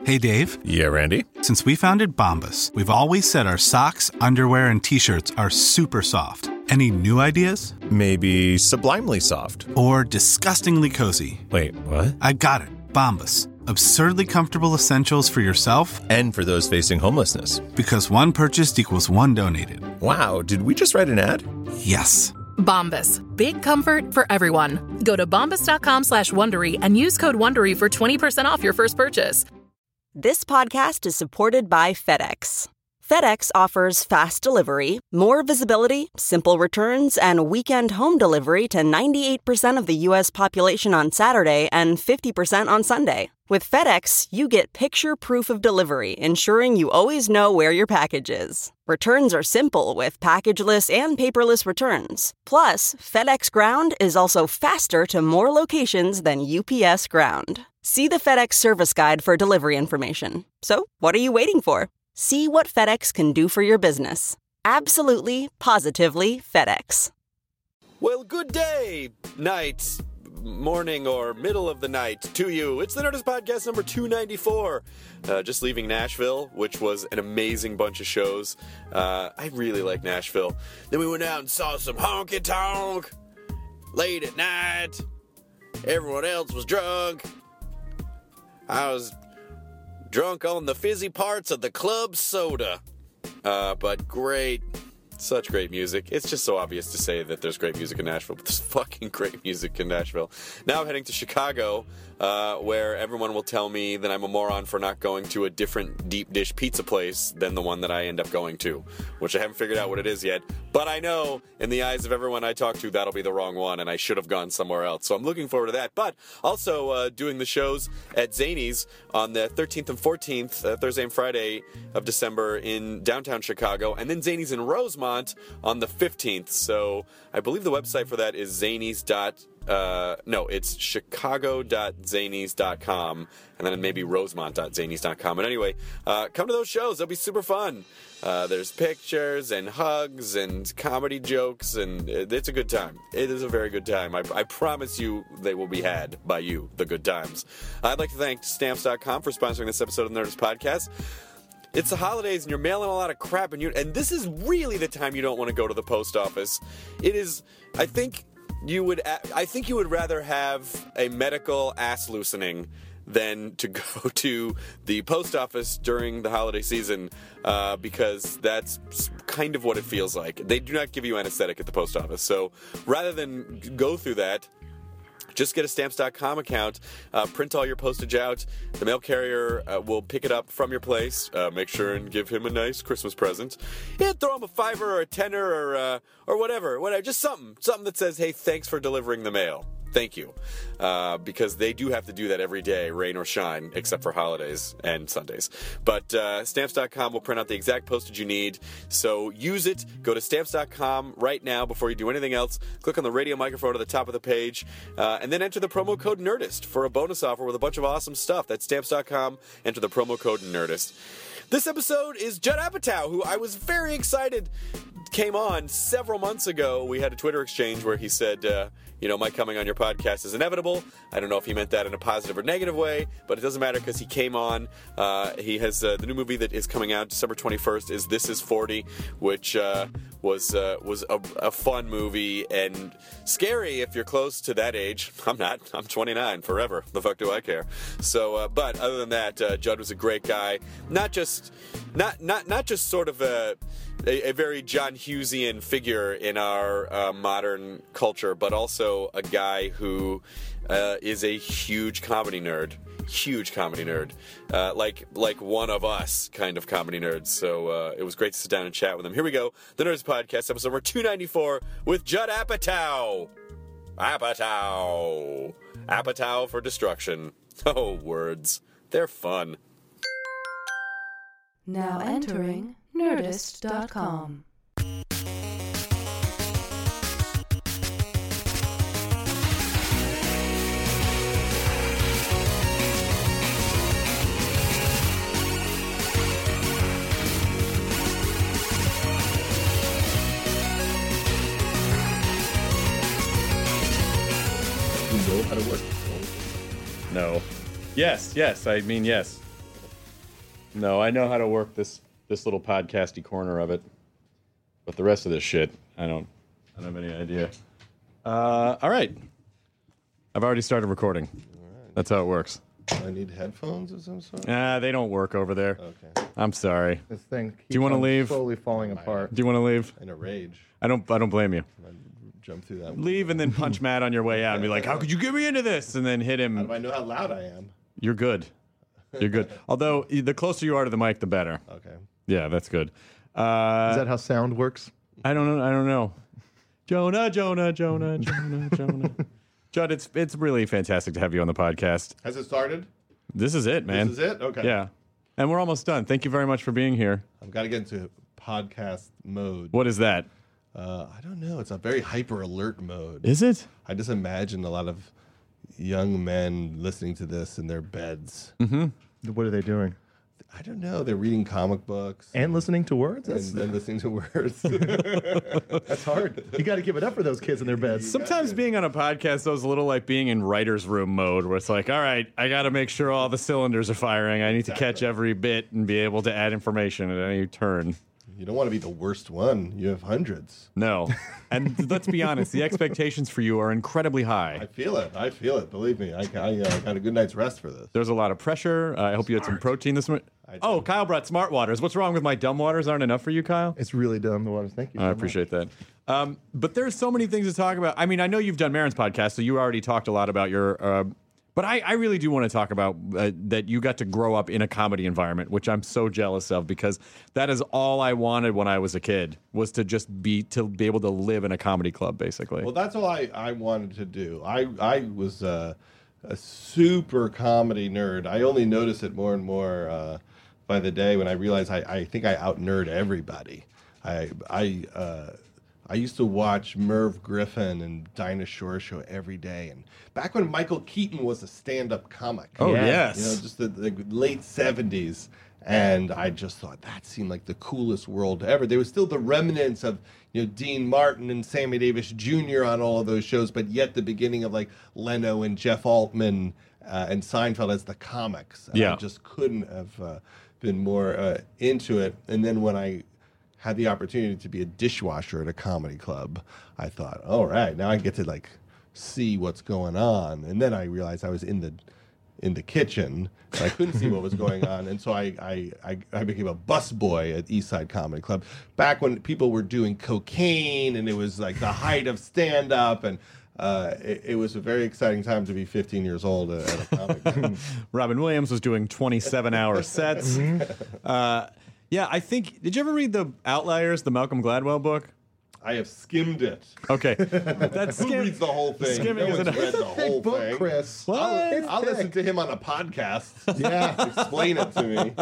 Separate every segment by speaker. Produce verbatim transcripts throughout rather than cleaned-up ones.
Speaker 1: Hey, Dave.
Speaker 2: Yeah, Randy?
Speaker 1: Since we founded Bombas, we've always said our socks, underwear, and T-shirts are super soft. Any new ideas?
Speaker 2: Maybe sublimely soft.
Speaker 1: Or disgustingly cozy.
Speaker 2: Wait, what?
Speaker 1: I got it. Bombas. Absurdly comfortable essentials for yourself
Speaker 2: and for those facing homelessness.
Speaker 1: Because one purchased equals one donated.
Speaker 2: Wow, did we just write an ad?
Speaker 1: Yes.
Speaker 3: Bombas. Big comfort for everyone. Go to bombas.com slash Wondery and use code Wondery for twenty percent off your first purchase.
Speaker 4: This podcast is supported by FedEx. FedEx offers fast delivery, more visibility, simple returns, and weekend home delivery to ninety-eight percent of the U S population on Saturday and fifty percent on Sunday. With FedEx, you get picture proof of delivery, ensuring you always know where your package is. Returns are simple with packageless and paperless returns. Plus, FedEx Ground is also faster to more locations than U P S Ground. See the FedEx service guide for delivery information. So, what are you waiting for? See what FedEx can do for your business. Absolutely, positively FedEx.
Speaker 5: Well, good day, night, morning, or middle of the night to you. It's the Nerdist Podcast number two ninety-four. Uh, just leaving Nashville, which was an amazing bunch of shows. Uh, I really like Nashville. Then we went out and saw some honky tonk late at night. Everyone else was drunk. I was drunk on the fizzy parts of the club soda. Uh, but great. Such great music. It's just so obvious to say that there's great music in Nashville, but there's fucking great music in Nashville. Now I'm heading to Chicago, uh, where everyone will tell me that I'm a moron for not going to a different deep dish pizza place than the one that I end up going to, which I haven't figured out what it is yet. But I know, in the eyes of everyone I talk to, that'll be the wrong one, and I should have gone somewhere else. So I'm looking forward to that. But also uh, doing the shows at Zany's on the thirteenth and fourteenth, uh, Thursday and Friday of December in downtown Chicago, and then Zany's in Rosemont on the fifteenth. So I believe the website for that is zanies. Uh, no, it's chicago dot zanies dot com, and then maybe rosemont dot zanies dot com. But anyway, uh, come to those shows. They'll be super fun. Uh, there's pictures and hugs and comedy jokes, and it's a good time. It is a very good time. I, I promise you they will be had by you, the good times. I'd like to thank stamps dot com for sponsoring this episode of the Nerdist Podcast. It's the holidays and you're mailing a lot of crap, and you and this is really the time you don't want to go to the post office. It is, I think you would, I think you would rather have a medical ass loosening than to go to the post office during the holiday season, uh, because that's kind of what it feels like. They do not give you anesthetic at the post office, so rather than go through that, just get a stamps dot com account, uh, print all your postage out. The mail carrier uh, will pick it up from your place. Uh, make sure and give him a nice Christmas present. Yeah, throw him a fiver or a tenner or uh, or whatever, whatever, just something, something that says, "Hey, thanks for delivering the mail." Thank you. Uh, because they do have to do that every day, rain or shine, except for holidays and Sundays. But uh, stamps dot com will print out the exact postage you need. So use it. Go to stamps dot com right now before you do anything else. Click on the radio microphone at the top of the page. Uh, and then enter the promo code NERDIST for a bonus offer with a bunch of awesome stuff. That's stamps dot com. Enter the promo code NERDIST. This episode is Judd Apatow, who I was very excited came on several months ago. We had a Twitter exchange where he said, uh, you know, my coming on your podcast is inevitable. I don't know if he meant that in a positive or negative way, but it doesn't matter because he came on. Uh, he has uh, the new movie that is coming out December twenty-first is This Is forty, which uh, was uh, was a, a fun movie and scary if you're close to that age. I'm not. I'm twenty-nine forever. The fuck do I care? So, uh, but other than that, uh, Judd was a great guy. Not just, not not not just sort of a. A, a very John Hughesian figure in our uh, modern culture, but also a guy who uh, is a huge comedy nerd. Huge comedy nerd. Uh, like like one of us kind of comedy nerds. So uh, it was great to sit down and chat with him. Here we go. The Nerds Podcast, episode number two ninety-four with Judd Apatow. Apatow. Apatow for destruction. Oh, words. They're fun.
Speaker 6: Now entering Nerdist dot com.
Speaker 7: How to work? No. Yes, yes, I mean yes. No, I know how to work this this little podcasty corner of it, but the rest of this shit, I don't. I don't have any idea. Uh, all right, I've already started recording. Right. That's how it works.
Speaker 8: I need headphones of some sort.
Speaker 7: Ah, they don't work over there.
Speaker 8: Okay.
Speaker 7: I'm sorry.
Speaker 9: This thing keeps
Speaker 7: Do you want to leave?
Speaker 9: Slowly falling apart.
Speaker 7: Do you want to leave?
Speaker 8: In a rage.
Speaker 7: I don't. I don't blame you.
Speaker 8: I jump through that.
Speaker 7: Leave and then punch Matt on your way out and be like, "How could you get me into this?" And then hit him.
Speaker 8: How do I know how loud I am?
Speaker 7: You're good. You're good. Although the closer you are to the mic, the better.
Speaker 8: Okay.
Speaker 7: Yeah, that's good. Uh,
Speaker 9: Is that how sound works?
Speaker 7: I don't know. I don't know. Jonah, Jonah, Jonah, Jonah, Jonah. Judd, it's it's really fantastic to have you on the podcast.
Speaker 8: Has it started?
Speaker 7: This is it, man.
Speaker 8: This is it? Okay.
Speaker 7: Yeah. And we're almost done. Thank you very much for being here.
Speaker 8: I've got to get into podcast mode.
Speaker 7: What is that?
Speaker 8: Uh, I don't know. It's a very hyper alert mode.
Speaker 7: Is it?
Speaker 8: I just imagine a lot of young men listening to this in their beds.
Speaker 7: Mm-hmm.
Speaker 9: What are they doing?
Speaker 8: I don't know. They're reading comic books.
Speaker 9: And listening to words? That's,
Speaker 8: and, and listening to words.
Speaker 9: that's hard. You got to give it up for those kids in their beds.
Speaker 7: Sometimes being on a podcast, though, is a little like being in writer's room mode, where it's like, all right, I got to make sure all the cylinders are firing. I need exactly. to catch every bit and be able to add information at any turn.
Speaker 8: You don't want to be the worst one. You have hundreds.
Speaker 7: No. And let's be honest, the expectations for you are incredibly high.
Speaker 8: I feel it. I feel it. Believe me. I, I uh, got a good night's rest for this.
Speaker 7: There's a lot of pressure. Uh, I hope you had some protein this morning. Oh, Kyle brought Smart Waters. What's wrong with my dumb waters? Aren't enough for you, Kyle?
Speaker 9: It's really dumb, the waters. Thank you.
Speaker 7: I appreciate that. Um, but there's so many things to talk about. I mean, I know you've done Maron's podcast, so you already talked a lot about your... Uh, But I, I really do want to talk about uh, that you got to grow up in a comedy environment, which I'm so jealous of, because that is all I wanted when I was a kid, was to just be to be able to live in a comedy club, basically.
Speaker 8: Well, that's all I, I wanted to do. I, I was uh, a super comedy nerd. I only notice it more and more uh, by the day when I realize I, I think I out-nerd everybody. I... I uh, I used to watch Merv Griffin and Dinah Shore Show every day, and back when Michael Keaton was a stand-up comic.
Speaker 7: Oh yeah. yes,
Speaker 8: you know, just the, the late seventies, and I just thought that seemed like the coolest world ever. There was still the remnants of you know Dean Martin and Sammy Davis Junior on all of those shows, but yet the beginning of like Leno and Jeff Altman uh, and Seinfeld as the comics.
Speaker 7: Yeah,
Speaker 8: I just couldn't have uh, been more uh, into it. And then when I had the opportunity to be a dishwasher at a comedy club, I thought, all right, now I get to like see what's going on. And then I realized I was in the in the kitchen and I couldn't see what was going on. And so I, I, I, I became a busboy at Eastside Comedy Club back when people were doing cocaine and it was like the height of stand-up, and uh, it, it was a very exciting time to be fifteen years old at, at a comedy club.
Speaker 7: Robin Williams was doing twenty-seven hour sets. uh, Yeah, I think. Did you ever read the Outliers, the Malcolm Gladwell book?
Speaker 8: I have skimmed it.
Speaker 7: Okay, that's
Speaker 8: who reads the whole thing?
Speaker 7: Skimming
Speaker 8: no
Speaker 7: is
Speaker 8: one's
Speaker 7: an,
Speaker 8: read the whole
Speaker 9: book,
Speaker 8: thing.
Speaker 9: Chris.
Speaker 7: What?
Speaker 8: I'll, I'll listen to him on a podcast. Yeah, explain it to me.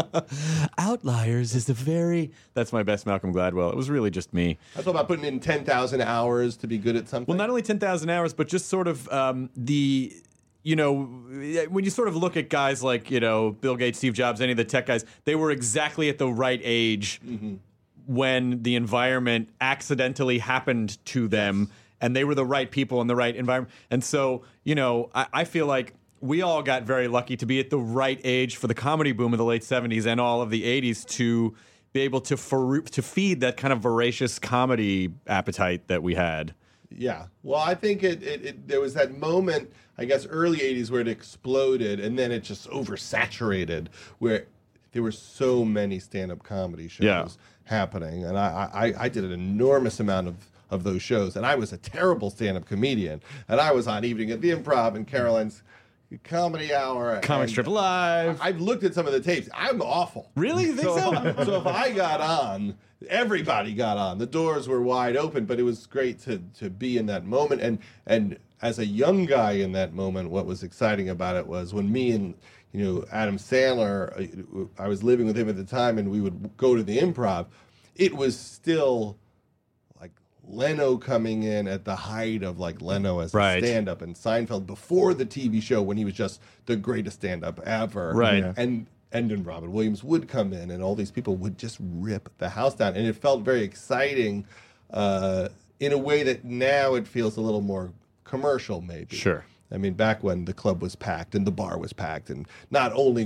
Speaker 7: Outliers is the very. That's my best Malcolm Gladwell. It was really just me.
Speaker 8: That's all about putting in ten thousand hours to be good at something.
Speaker 7: Well, not only ten thousand hours, but just sort of um, the. You know, when you sort of look at guys like, you know, Bill Gates, Steve Jobs, any of the tech guys, they were exactly at the right age mm-hmm. when the environment accidentally happened to them, yes. and they were the right people in the right environment. And so, you know, I, I feel like we all got very lucky to be at the right age for the comedy boom of the late seventies and all of the eighties to be able to for, to feed that kind of voracious comedy appetite that we had.
Speaker 8: Yeah. Well, I think it, it, it there was that moment, I guess, early eighties where it exploded, and then it just oversaturated, where there were so many stand-up comedy shows
Speaker 7: yeah.
Speaker 8: happening. And I, I, I did an enormous amount of, of those shows, and I was a terrible stand-up comedian. And I was on Evening at the Improv and Caroline's Comedy Hour.
Speaker 7: Comic Strip Live.
Speaker 8: I've looked at some of the tapes. I'm awful.
Speaker 7: Really? You think so?
Speaker 8: So, so if I got on, everybody got on. The doors were wide open, but it was great to to be in that moment. And and as a young guy in that moment, what was exciting about it was when me and you know Adam Sandler, I was living with him at the time, and we would go to the Improv. It was still like Leno coming in at the height of like Leno as
Speaker 7: right.
Speaker 8: a stand-up, and Seinfeld before the T V show when he was just the greatest stand-up ever.
Speaker 7: Right.
Speaker 8: Yeah. And and then Robin Williams would come in, and all these people would just rip the house down. And it felt very exciting uh, in a way that now it feels a little more commercial, maybe.
Speaker 7: Sure.
Speaker 8: I mean, back when the club was packed and the bar was packed, and not only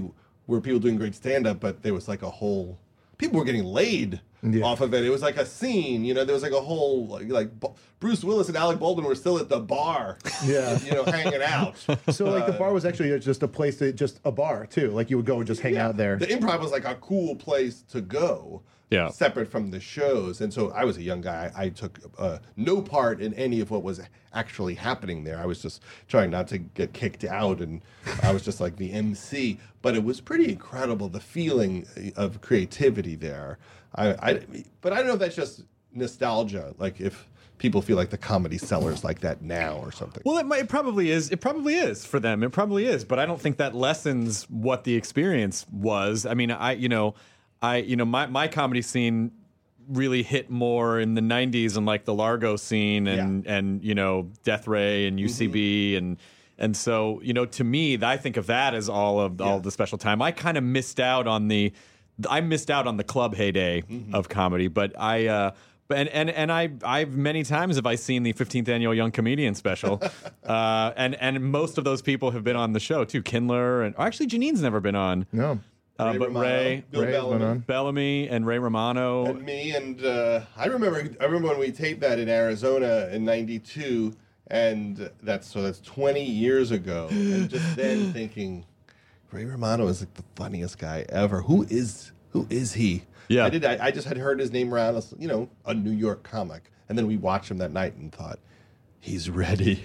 Speaker 8: were people doing great stand-up, but there was like a whole people were getting laid
Speaker 9: Yeah.
Speaker 8: off of it. It was like a scene, you know. There was like a whole like, like B- Bruce Willis and Alec Baldwin were still at the bar,
Speaker 9: Yeah.
Speaker 8: you know, hanging out.
Speaker 9: So like the bar was actually just a place to just a bar too. Like you would go and just hang
Speaker 8: Yeah.
Speaker 9: out there.
Speaker 8: The Improv was like a cool place to go,
Speaker 7: Yeah.
Speaker 8: separate from the shows. And so I was a young guy. I, I took uh, no part in any of what was actually happening there. I was just trying not to get kicked out, and I was just like the M C. But it was pretty incredible, the feeling of creativity there. I, I, but I don't know if that's just nostalgia, like if people feel like the Comedy Cellar's like that now or something.
Speaker 7: Well, it, might, it probably is. It probably is for them. It probably is. But I don't think that lessens what the experience was. I mean, I, you know, I, you know, my, my comedy scene really hit more in the nineties and like the Largo scene and,
Speaker 8: Yeah.
Speaker 7: and, you know, Death Ray and U C B
Speaker 8: Mm-hmm.
Speaker 7: and, and so, you know, to me, I think of that as all of all
Speaker 8: Yeah.
Speaker 7: of the special time. I kind of missed out on the, I missed out on the club heyday
Speaker 8: Mm-hmm.
Speaker 7: of comedy, but I, uh, and and and I I've many times have I seen the fifteenth annual Young Comedian special, uh, and and most of those people have been on the show too. Kindler and actually Janine's never been on.
Speaker 9: No.
Speaker 7: Uh,
Speaker 8: Ray
Speaker 7: but
Speaker 8: Romano,
Speaker 7: Ray,
Speaker 8: Bill
Speaker 9: Ray
Speaker 8: Bellamy.
Speaker 9: went on.
Speaker 7: Bellamy and Ray Romano.
Speaker 8: And me and uh, I remember I remember when we taped that in Arizona in ninety-two, and that's so that's twenty years ago, and just then thinking Ray Romano is like the funniest guy ever. Who is who is he?
Speaker 7: Yeah.
Speaker 8: I did. I, I just had heard his name around, as, you know, a New York comic, and then we watched him that night and thought, he's ready.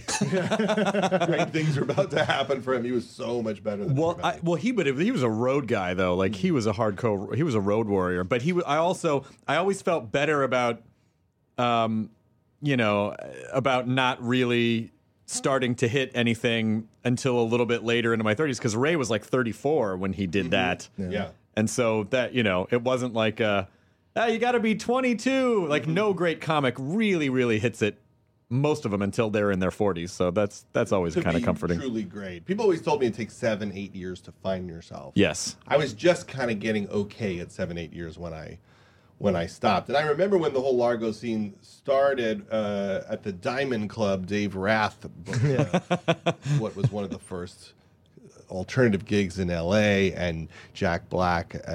Speaker 8: Great things are about to happen for him. He was so much better than
Speaker 7: Well,
Speaker 8: everybody.
Speaker 7: I, well, he but he was a road guy though. Like he was a hardcore. He was a road warrior. But he, wa- I also, I always felt better about, um, you know, about not really starting to hit anything until a little bit later into my thirties because Ray was like thirty-four when he did that.
Speaker 8: yeah.
Speaker 7: And so that, you know, it wasn't like, uh, ah, you got to be twenty-two. Like no great comic really, really hits it. Most of them until they're in their forties. So that's that's always
Speaker 8: To
Speaker 7: kind of
Speaker 8: be
Speaker 7: comforting.
Speaker 8: Truly great. People always told me it takes seven, eight years to find yourself.
Speaker 7: Yes.
Speaker 8: I was just kind of getting okay at seven, eight years when I when I stopped. And I remember when the whole Largo scene started uh, at the Diamond Club. Dave Rath booked what was one of the first alternative gigs in L A, and Jack Black uh,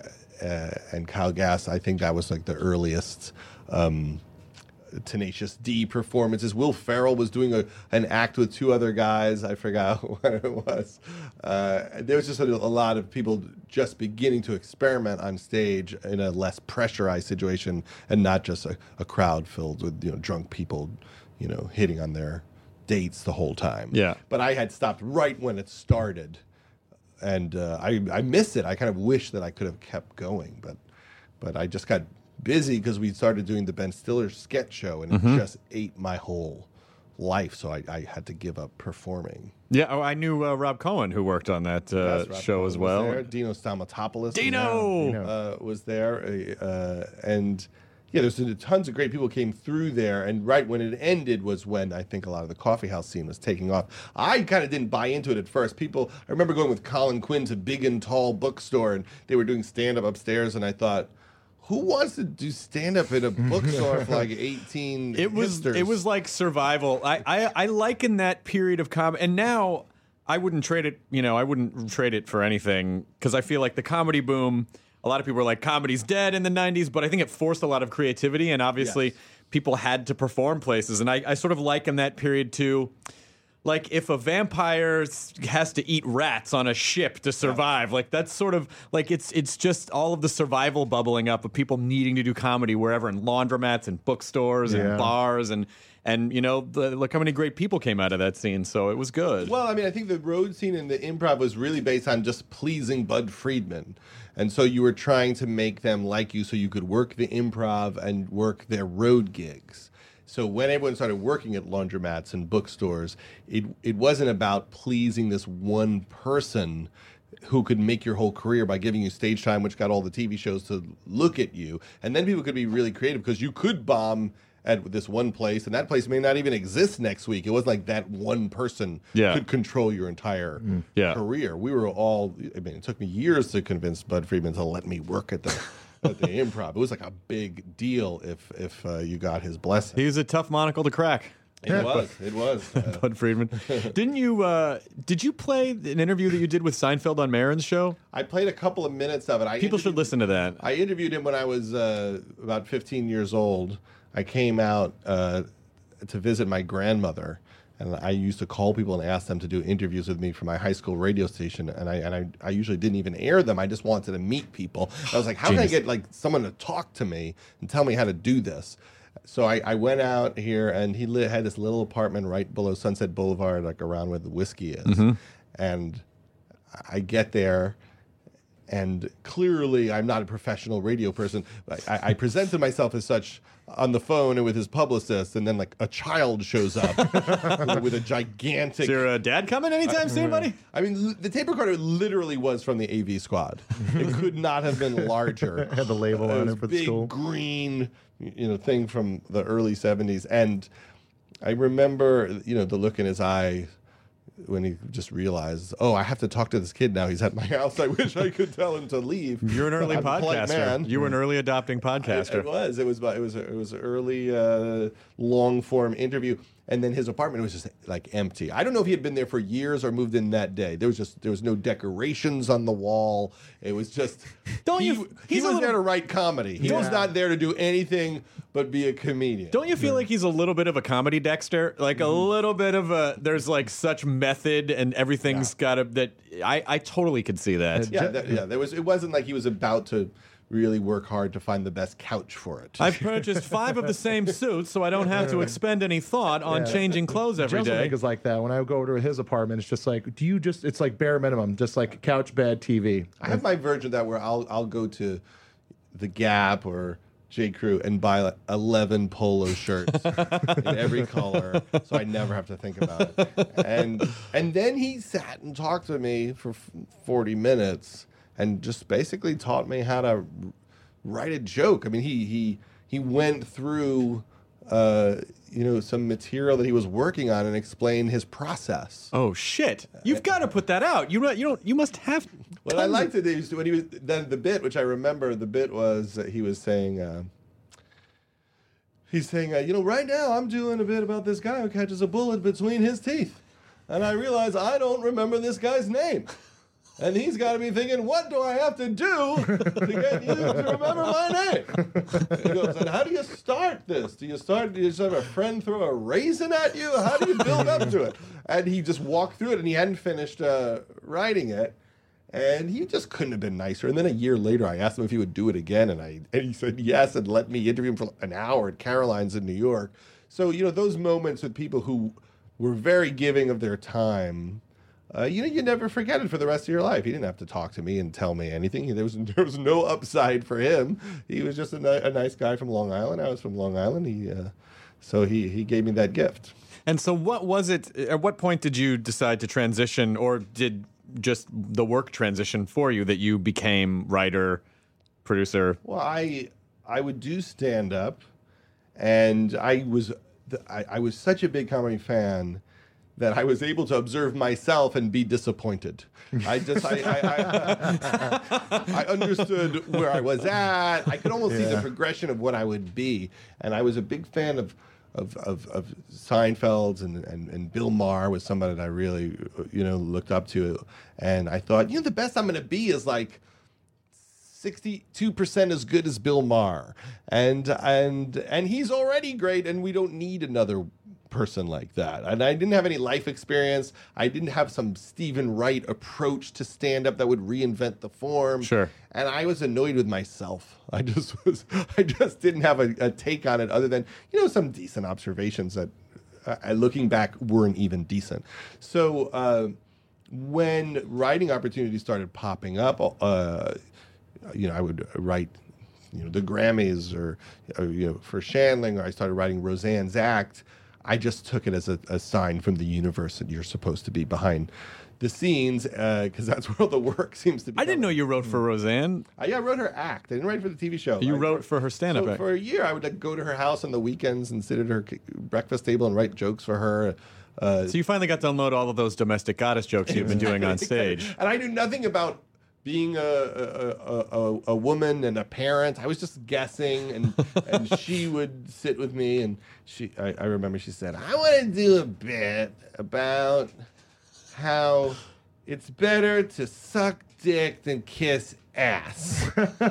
Speaker 8: uh, and Kyle Gass. I think that was like the earliest. Um, Tenacious D performances. Will Ferrell was doing a, an act with two other guys. I forgot what it was. Uh, there was just a, a lot of people just beginning to experiment on stage in a less pressurized situation, and not just a, a crowd filled with you know drunk people, you know, hitting on their dates the whole time.
Speaker 7: Yeah.
Speaker 8: But I had stopped right when it started, and uh, I I miss it. I kind of wish that I could have kept going, but but I just got busy because we started doing the Ben Stiller sketch show, and
Speaker 7: Mm-hmm.
Speaker 8: it just ate my whole life. So I, I had to give up performing.
Speaker 7: Yeah, oh, I knew uh, Rob Cohen who worked on that uh,
Speaker 8: That's Rob
Speaker 7: show
Speaker 8: Cohen
Speaker 7: as
Speaker 8: was
Speaker 7: well.
Speaker 8: there. Dino Stamatopoulos.
Speaker 7: Dino!
Speaker 8: uh, was there, uh, and yeah, there's tons of great people came through there. And right when it ended was when I think a lot of the coffee house scene was taking off. I kind of didn't buy into it at first. People, I remember going with Colin Quinn to Big and Tall Bookstore, and they were doing stand up upstairs, and I thought, who wants to do stand up in a bookstore for like eighteen
Speaker 7: It was
Speaker 8: hipsters?
Speaker 7: it was like survival. I, I, I liken that period of comedy, and now I wouldn't trade it. You know, I wouldn't trade it for anything because I feel like the comedy boom. A lot of people were like, comedy's dead in the nineties, but I think it forced a lot of creativity, and obviously
Speaker 8: Yes.
Speaker 7: people had to perform places, and I, I sort of liken that period to. Like if a vampire s- has to eat rats on a ship to survive, like that's sort of like it's it's just all of the survival bubbling up of people needing to do comedy wherever, in laundromats and bookstores
Speaker 9: Yeah.
Speaker 7: and bars and and you know the, look how many great people came out of that scene, so it was good.
Speaker 8: Well, I mean, I think the road scene and the improv was really based on just pleasing Bud Friedman. And so you were trying to make them like you so you could work the improv and work their road gigs. So when everyone started working at laundromats and bookstores, it it wasn't about pleasing this one person who could make your whole career by giving you stage time, which got all the T V shows to look at you. And then people could be really creative because you could bomb at this one place, and that place may not even exist next week. It wasn't like that one person
Speaker 7: Yeah.
Speaker 8: could control your entire
Speaker 7: Yeah.
Speaker 8: career. We were all, I mean, it took me years to convince Bud Friedman to let me work at the at the improv. It was like a big deal if if uh, you got his blessing.
Speaker 7: He was a tough monocle to crack.
Speaker 8: It was. It was. Uh,
Speaker 7: Bud Friedman. Didn't you? Uh, did you play an interview that you did with Seinfeld on Maron's show?
Speaker 8: I played a couple of minutes of it. I
Speaker 7: People should listen to that.
Speaker 8: I interviewed him when I was uh, about fifteen years old. I came out uh, to visit my grandmother, and I used to call people and ask them to do interviews with me for my high school radio station. And I and I, I usually didn't even air them. I just wanted to meet people. I was like, how
Speaker 7: Genius.
Speaker 8: can I get like someone to talk to me and tell me how to do this? So I, I went out here, and he li- had this little apartment right below Sunset Boulevard, like around where the whiskey is.
Speaker 7: Mm-hmm.
Speaker 8: And I get there, and clearly I'm not a professional radio person. I, I presented myself as such on the phone and with his publicist, and then like a child shows up with a gigantic...
Speaker 7: Is your uh, dad coming anytime soon, buddy?
Speaker 8: I mean, l- the tape recorder literally was from the A V Squad. It could not have been larger.
Speaker 9: Had the label
Speaker 8: It
Speaker 9: on
Speaker 8: was
Speaker 9: it for the
Speaker 8: big
Speaker 9: school.
Speaker 8: green, you know, thing from the early seventies. And I remember, you know, the look in his eye when he just realized, oh, I have to talk to this kid now. He's at my house. I wish I could tell him to leave.
Speaker 7: You're an early
Speaker 8: I'm a polite
Speaker 7: podcaster.
Speaker 8: man.
Speaker 7: You were an early adopting podcaster.
Speaker 8: It, it was. It was. It was. It was an early, uh, long form interview, and then his apartment was just like empty. I don't know if he had been there for years or moved in that day. There was just there was no decorations on the wall. It was just.
Speaker 7: Don't
Speaker 8: he,
Speaker 7: you-
Speaker 8: He
Speaker 7: he's a
Speaker 8: was
Speaker 7: little-
Speaker 8: there to write comedy. He was not there to do anything but be a comedian.
Speaker 7: Don't you feel like he's a little bit of a comedy Dexter? Like a little bit of a. There's like such method, and everything's got to. That I I totally could see that.
Speaker 8: Yeah, that, yeah. There was. It wasn't like he was about to really work hard to find the best couch for it.
Speaker 7: I've purchased five of the same suits, so I don't have to expend any thought on
Speaker 9: Yeah.
Speaker 7: changing clothes every
Speaker 9: Joseph
Speaker 7: day.
Speaker 9: is like that. When I go over to his apartment, it's just like, do you just? It's like bare minimum, just like couch, bed, T V.
Speaker 8: I have my version of that where I'll I'll go to the Gap or J. Crew and buy like eleven polo shirts in every color, so I never have to think about it. And and then he sat and talked to me for f- forty minutes and just basically taught me how to write a joke. I mean, he he he went through uh, you know some material that he was working on and explained his process.
Speaker 7: Oh shit! You've got to put that out. You you don't. You must have.
Speaker 8: What I
Speaker 7: tons
Speaker 8: liked
Speaker 7: of-
Speaker 8: it is when he was then the bit, which I remember, the bit was that he was saying, uh, he's saying, uh, you know, right now I'm doing a bit about this guy who catches a bullet between his teeth, and I realize I don't remember this guy's name, and he's got to be thinking, what do I have to do to get you to remember my name? And he goes, and how do you start this? Do you start? Do you just have a friend throw a raisin at you? How do you build up to it? And he just walked through it, and he hadn't finished uh, writing it. And he just couldn't have been nicer. And then a year later, I asked him if he would do it again, and I and he said yes, and let me interview him for an hour at Caroline's in New York. So you know those moments with people who were very giving of their time. Uh, you know, you never forget it for the rest of your life. He didn't have to talk to me and tell me anything. There was there was no upside for him. He was just a, ni- a nice guy from Long Island. I was from Long Island. He uh, so he he gave me that gift.
Speaker 7: And so, what was it? At what point did you decide to transition, or did just the work transition for you that you became writer, producer?
Speaker 8: Well, I I would do stand up, and I was I, I was such a big comedy fan that I was able to observe myself and be disappointed. I just I I, I, I understood where I was at. I could almost see the progression of what I would be, and I was a big fan of. Of, of, of Seinfeld's and, and, and Bill Maher was somebody that I really, you know, looked up to. And I thought, you know, the best I'm going to be is like sixty-two percent as good as Bill Maher. And, and, and he's already great, and we don't need another person like that. And I didn't have any life experience. I didn't have some Stephen Wright approach to stand-up that would reinvent the form.
Speaker 7: Sure.
Speaker 8: And I was annoyed with myself. I just was, I just didn't have a, a take on it other than, you know, some decent observations that, uh, looking back, weren't even decent. So uh, when writing opportunities started popping up, uh, you know, I would write, you know, the Grammys or, or, you know, for Shandling, or I started writing Roseanne's Act. I just took it as a, a sign from the universe that you're supposed to be behind the scenes, because uh, that's where all the work seems to be.
Speaker 7: I didn't know you wrote for Roseanne.
Speaker 8: Uh, yeah, I wrote her act. I didn't write for the T V show.
Speaker 7: You
Speaker 8: I,
Speaker 7: wrote for her stand-up
Speaker 8: so
Speaker 7: act.
Speaker 8: for a year. I would like, go to her house on the weekends and sit at her breakfast table and write jokes for her. Uh,
Speaker 7: So you finally got to unload all of those domestic goddess jokes you've been doing on stage.
Speaker 8: and I knew nothing about being a a, a a woman and a parent, I was just guessing, and and she would sit with me, and she I, I remember she said, I want to do a bit about how it's better to suck dick than kiss ass.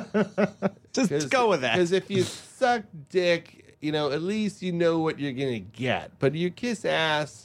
Speaker 7: Just go with that.
Speaker 8: Because if you suck dick, you know, at least you know what you're gonna get. But you kiss ass,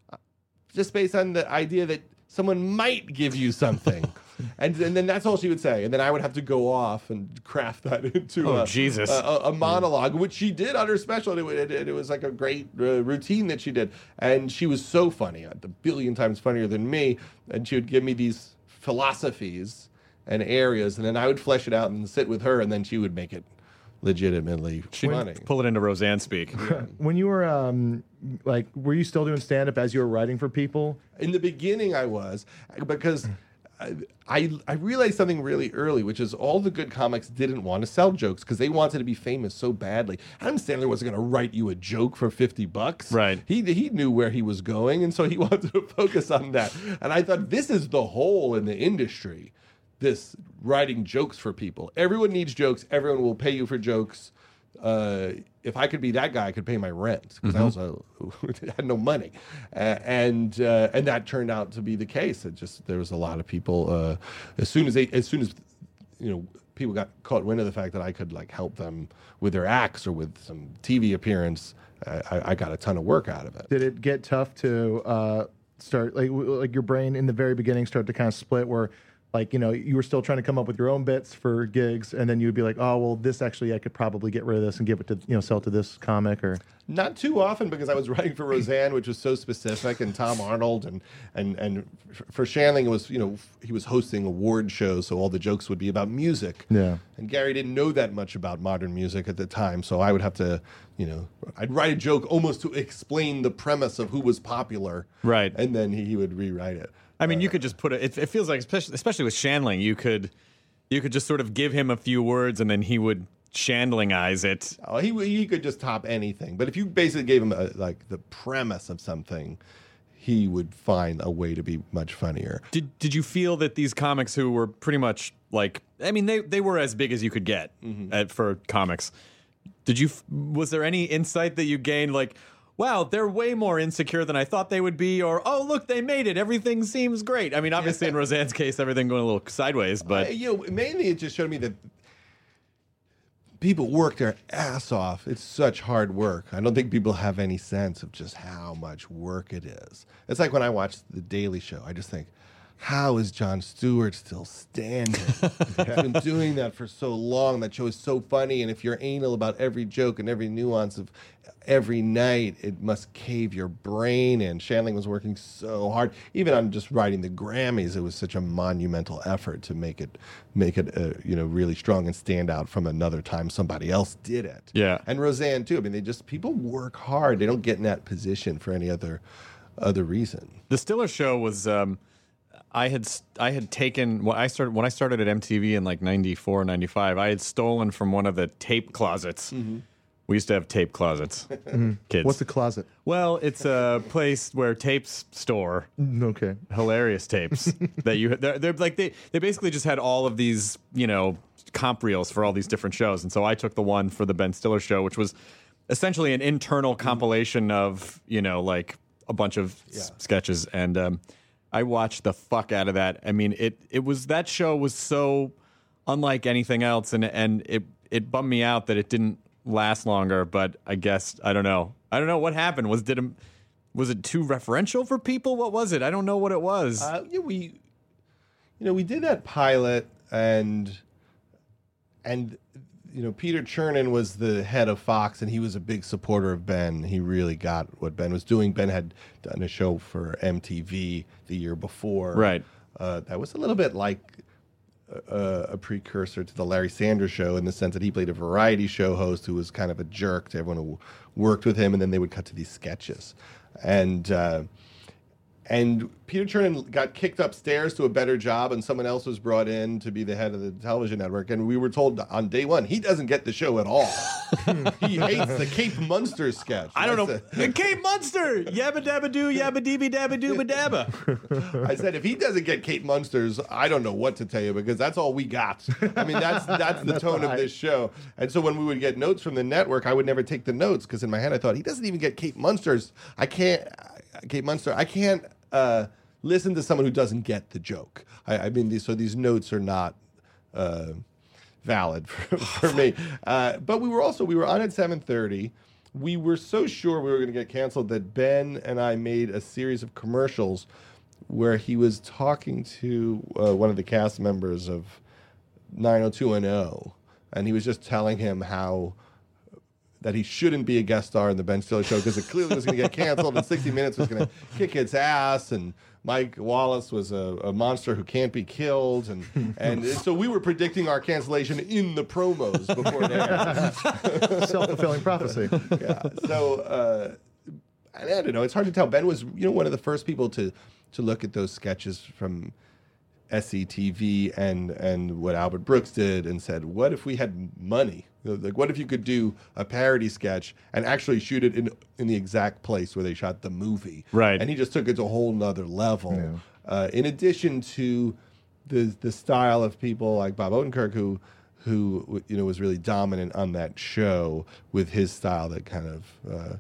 Speaker 8: just based on the idea that someone might give you something. And, and then that's all she would say. And then I would have to go off and craft that into
Speaker 7: Oh,
Speaker 8: a,
Speaker 7: Jesus.
Speaker 8: a, a, a monologue, which she did on her special. And it, it, it was like a great uh, routine that she did. And she was so funny, a billion times funnier than me. And she would give me these philosophies and areas. And then I would flesh it out and sit with her. And then she would make it legitimately
Speaker 7: She'd
Speaker 8: funny.
Speaker 7: pull it into Roseanne speak.
Speaker 9: When you were um, like, were you still doing stand up as you were writing for people?
Speaker 8: In the beginning, I was, because I, I I realized something really early, which is all the good comics didn't want to sell jokes because they wanted to be famous so badly. Adam Sandler wasn't going to write you a joke for fifty bucks.
Speaker 7: Right.
Speaker 8: He he knew where he was going, and so he wanted to focus on that. And I thought, this is the hole in the industry, this writing jokes for people. Everyone needs jokes. Everyone will pay you for jokes. Uh, if I could be that guy, I could pay my rent because I also had no money, uh, and uh, and that turned out to be the case. It just there was a lot of people. Uh, as soon as they, as soon as you know, people got caught wind of the fact that I could like help them with their acts or with some T V appearance, uh, I, I got a ton of work out of it.
Speaker 9: Did it get tough to uh, start like w- like your brain in the very beginning start to kind of split where? Like, you know, you were still trying to come up with your own bits for gigs, and then you'd be like, oh, well, this actually, I could probably get rid of this and give it to, you know, sell to this comic, or...
Speaker 8: Not too often, because I was writing for Roseanne, which was so specific, and Tom Arnold, and and and for Shandling, it was, you know, he was hosting award shows, so all the jokes would be about music.
Speaker 9: Yeah.
Speaker 8: And Gary didn't know that much about modern music at the time, so I would have to, you know, I'd write a joke almost to explain the premise of who was popular.
Speaker 7: Right.
Speaker 8: And then he, he would rewrite it.
Speaker 7: I mean, you could just put it. It, it feels like, especially, especially with Shandling, you could, you could just sort of give him a few words, and then he would Shandlingize it.
Speaker 8: Oh, he he could just top anything. But if you basically gave him a, like the premise of something, he would find a way to be much funnier.
Speaker 7: Did Did you feel that these comics who were pretty much like, I mean, they they were as big as you could get mm-hmm. at, for comics. Did you? Was there any insight that you gained, like, wow, they're way more insecure than I thought they would be, or, oh, look, they made it. Everything seems great. I mean, obviously, in Roseanne's case, everything going a little sideways, but...
Speaker 8: Uh, you know, mainly it just showed me that people work their ass off. It's such hard work. I don't think people have any sense of just how much work it is. It's like when I watch The Daily Show, I just think, how is Jon Stewart still standing? He's been doing that for so long. That show is so funny, and if you're anal about every joke and every nuance of every night, it must cave your brain in. Shandling was working so hard. Even on just writing the Grammys, it was such a monumental effort to make it make it uh, you know, really strong and stand out from another time somebody else did it.
Speaker 7: Yeah.
Speaker 8: And Roseanne too. I mean, they just people work hard. They don't get in that position for any other other reason.
Speaker 7: The Stiller Show was. Um, I had I had taken when I started when I started at M T V in like ninety-four, ninety-five. I had stolen from one of the tape closets. Mm-hmm. We used to have tape closets, mm-hmm. kids.
Speaker 9: What's a closet?
Speaker 7: Well, it's a place where tapes store.
Speaker 9: Okay.
Speaker 7: Hilarious tapes that you they're, they're like they they basically just had all of these, you know, comp reels for all these different shows, and so I took the one for the Ben Stiller Show, which was essentially an internal mm-hmm. compilation of, you know, like a bunch of yeah. s- sketches, and um, I watched the fuck out of that. I mean, it it was that show was so unlike anything else, and and it it bummed me out that it didn't last longer. But I guess I don't know. I don't know what happened. Was did it, was it too referential for people? What was it? I don't know what it was.
Speaker 8: Uh, yeah, we, you know, we did that pilot, and and you know, Peter Chernin was the head of Fox, and he was a big supporter of Ben. He really got what Ben was doing. Ben had done a show for M T V the year before.
Speaker 7: Right.
Speaker 8: Uh, that was a little bit like a, a precursor to the Larry Sanders Show in the sense that he played a variety show host who was kind of a jerk to everyone who worked with him, and then they would cut to these sketches. And uh, and Peter Chernin got kicked upstairs to a better job, and someone else was brought in to be the head of the television network. And we were told on day one, he doesn't get the show at all. He hates the Cape Munster sketch.
Speaker 7: I don't know.
Speaker 8: Said,
Speaker 7: Cape Munster! Yabba dabba doo, yabba deeby dabba dooba dabba.
Speaker 8: I said, if he doesn't get Cape Munsters, I don't know what to tell you, because that's all we got. I mean, that's that's the
Speaker 9: That's
Speaker 8: tone
Speaker 9: right.
Speaker 8: of this show. And so when we would get notes from the network, I would never take the notes, because in my head I thought, he doesn't even get Cape Munsters. I can't, Cape Munster, I can't uh, listen to someone who doesn't get the joke. I, I mean, these, so these notes are not uh, valid for, for me. Uh, but we were also, we were on at seven thirty. We were so sure we were going to get canceled that Ben and I made a series of commercials where he was talking to uh, one of the cast members of nine oh two one oh, and he was just telling him how that he shouldn't be a guest star in the Ben Stiller show because it clearly was going to get canceled, and sixty minutes was going to kick its ass, and Mike Wallace was a, a monster who can't be killed, and and so we were predicting our cancellation in the promos before it aired.
Speaker 9: Self-fulfilling prophecy.
Speaker 8: Yeah. So uh, I don't know. It's hard to tell. Ben was, you know, one of the first people to to look at those sketches from S C T V and and what Albert Brooks did, and said, "What if we had money? Like, what if you could do a parody sketch and actually shoot it in in the exact place where they shot the movie?"
Speaker 7: Right.
Speaker 8: And he just took it to a whole nother level.
Speaker 9: Yeah.
Speaker 8: Uh, in addition to the the style of people like Bob Odenkirk, who who you know was really dominant on that show with his style that kind of uh,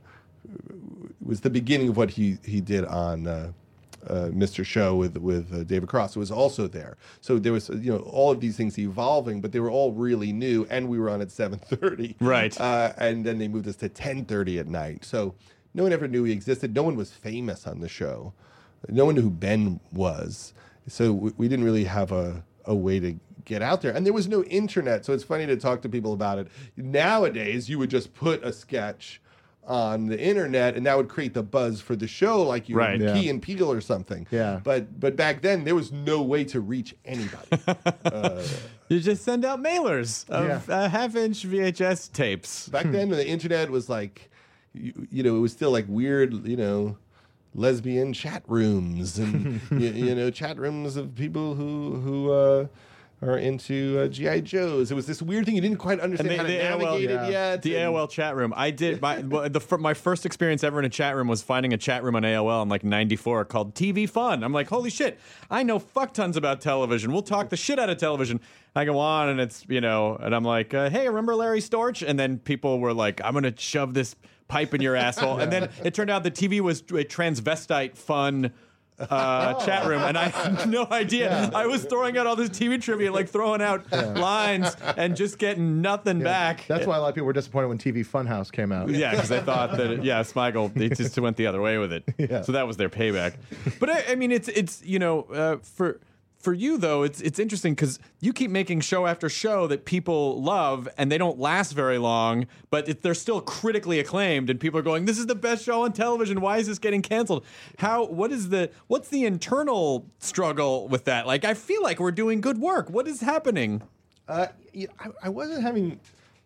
Speaker 8: was the beginning of what he he did on uh, uh, Mister Show with with uh, David Cross. It was also there. So there was you know all of these things evolving, but they were all really new, and we were on at seven thirty.
Speaker 7: Right.
Speaker 8: Uh, and then they moved us to ten thirty at night. So no one ever knew he existed. No one was famous on the show. No one knew who Ben was. So we, we didn't really have a, a way to get out there. And there was no internet, so it's funny to talk to people about it. Nowadays, you would just put a sketch on the internet, and that would create the buzz for the show, like you
Speaker 7: Right.
Speaker 8: would
Speaker 9: Yeah.
Speaker 8: Key and Peele or something.
Speaker 9: Yeah.
Speaker 8: But but back then, there was no way to reach anybody. uh,
Speaker 7: You just send out mailers of
Speaker 9: Yeah.
Speaker 7: uh, half-inch V H S tapes.
Speaker 8: back then, the internet was like, you, you know, it was still like weird, you know, lesbian chat rooms and you, you know chat rooms of people who who uh, are into uh, G I Joes. It was this weird thing you didn't quite understand
Speaker 7: And
Speaker 8: how
Speaker 7: the-
Speaker 8: to
Speaker 7: the A O L
Speaker 8: navigate
Speaker 9: yeah.
Speaker 8: it yet.
Speaker 7: The
Speaker 8: and-
Speaker 7: A O L chat room. I did my well, the fir- my first experience ever in a chat room was finding a chat room on A O L in like ninety-four called T V Fun. I'm like, holy shit! I know fuck tons about television. We'll talk the shit out of television. I go on and it's you know, and I'm like, uh, hey, remember Larry Storch? And then people were like, I'm gonna shove this pipe in your asshole. And then it turned out the T V was a transvestite fun. Uh, chat room, and I had no idea. I was throwing out all this T V trivia, like throwing out lines and just getting nothing back.
Speaker 9: That's why a lot of people were disappointed when T V Funhouse came out.
Speaker 7: Yeah, because I thought that it, yeah, Smigel they just went the other way with it.
Speaker 9: Yeah.
Speaker 7: So that was their payback. But I, I mean, it's it's you know uh, for for you though, it's it's interesting because you keep making show after show that people love, and they don't last very long, but it, they're still critically acclaimed, and people are going, "This is the best show on television. Why is this getting canceled?" How? What is the what's the internal struggle with that? Like, I feel like we're doing good work. What is happening?
Speaker 8: Uh, you know, I, I wasn't having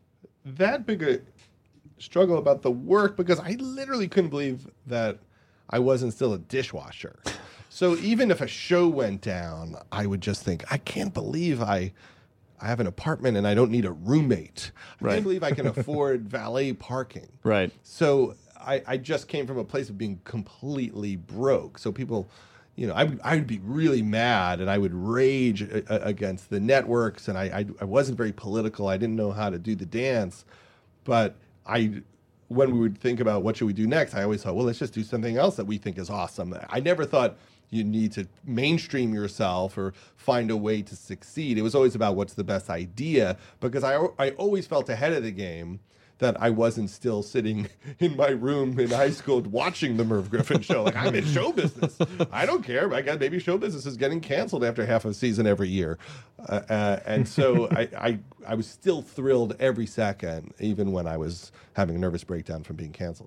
Speaker 8: that big a struggle about the work because I literally couldn't believe that I wasn't still a dishwasher. So even if a show went down, I would just think, I can't believe I I have an apartment and I don't need a roommate. I
Speaker 7: Right.
Speaker 8: can't believe I can afford valet parking.
Speaker 7: Right.
Speaker 8: So I, I just came from a place of being completely broke. So people, you know, I would, I would be really mad and I would rage a, a, against the networks. And I, I, I wasn't very political. I didn't know how to do the dance. But I, when we would think about what should we do next, I always thought, well, let's just do something else that we think is awesome. I never thought you need to mainstream yourself or find a way to succeed. It was always about what's the best idea, because I, I always felt ahead of the game that I wasn't still sitting in my room in high school watching the Merv Griffin show. Like, I'm in show business. I don't care. I got maybe show business is getting canceled after half a season every year. Uh, uh, and so I, I, I was still thrilled every second, even when I was having a nervous breakdown from being canceled.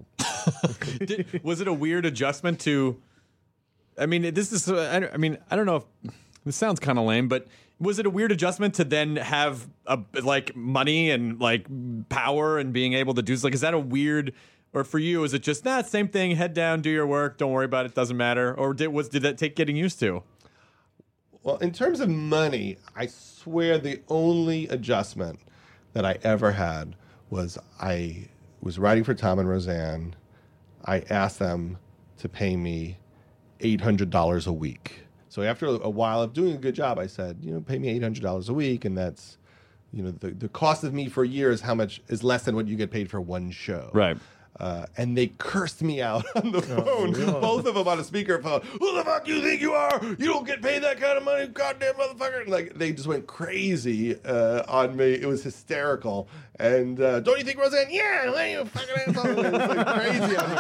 Speaker 7: Did, was it a weird adjustment to? I mean, this is. Uh, I, I mean, I don't know if this sounds kind of lame, but was it a weird adjustment to then have a like money and like power and being able to do like? Is that a weird? Or for you, is it just, nah, same thing, head down, do your work, don't worry about it, doesn't matter? Or did, was, did that take getting used to?
Speaker 8: Well, in terms of money, I swear the only adjustment that I ever had was I was writing for Tom and Roseanne. I asked them to pay me eight hundred dollars a week. So after a while of doing a good job, I said, you know, pay me eight hundred dollars a week, and that's, you know, the, the cost of me for a year is how much is less than what you get paid for one show.
Speaker 7: Right.
Speaker 8: Uh, and they cursed me out on the phone, oh, both of them on a speakerphone. Who the fuck you think you are? You don't get paid that kind of money, goddamn motherfucker! And like they just went crazy uh, on me. It was hysterical. And uh, don't you think, Roseanne? Yeah, why you fucking asshole? It was like crazy on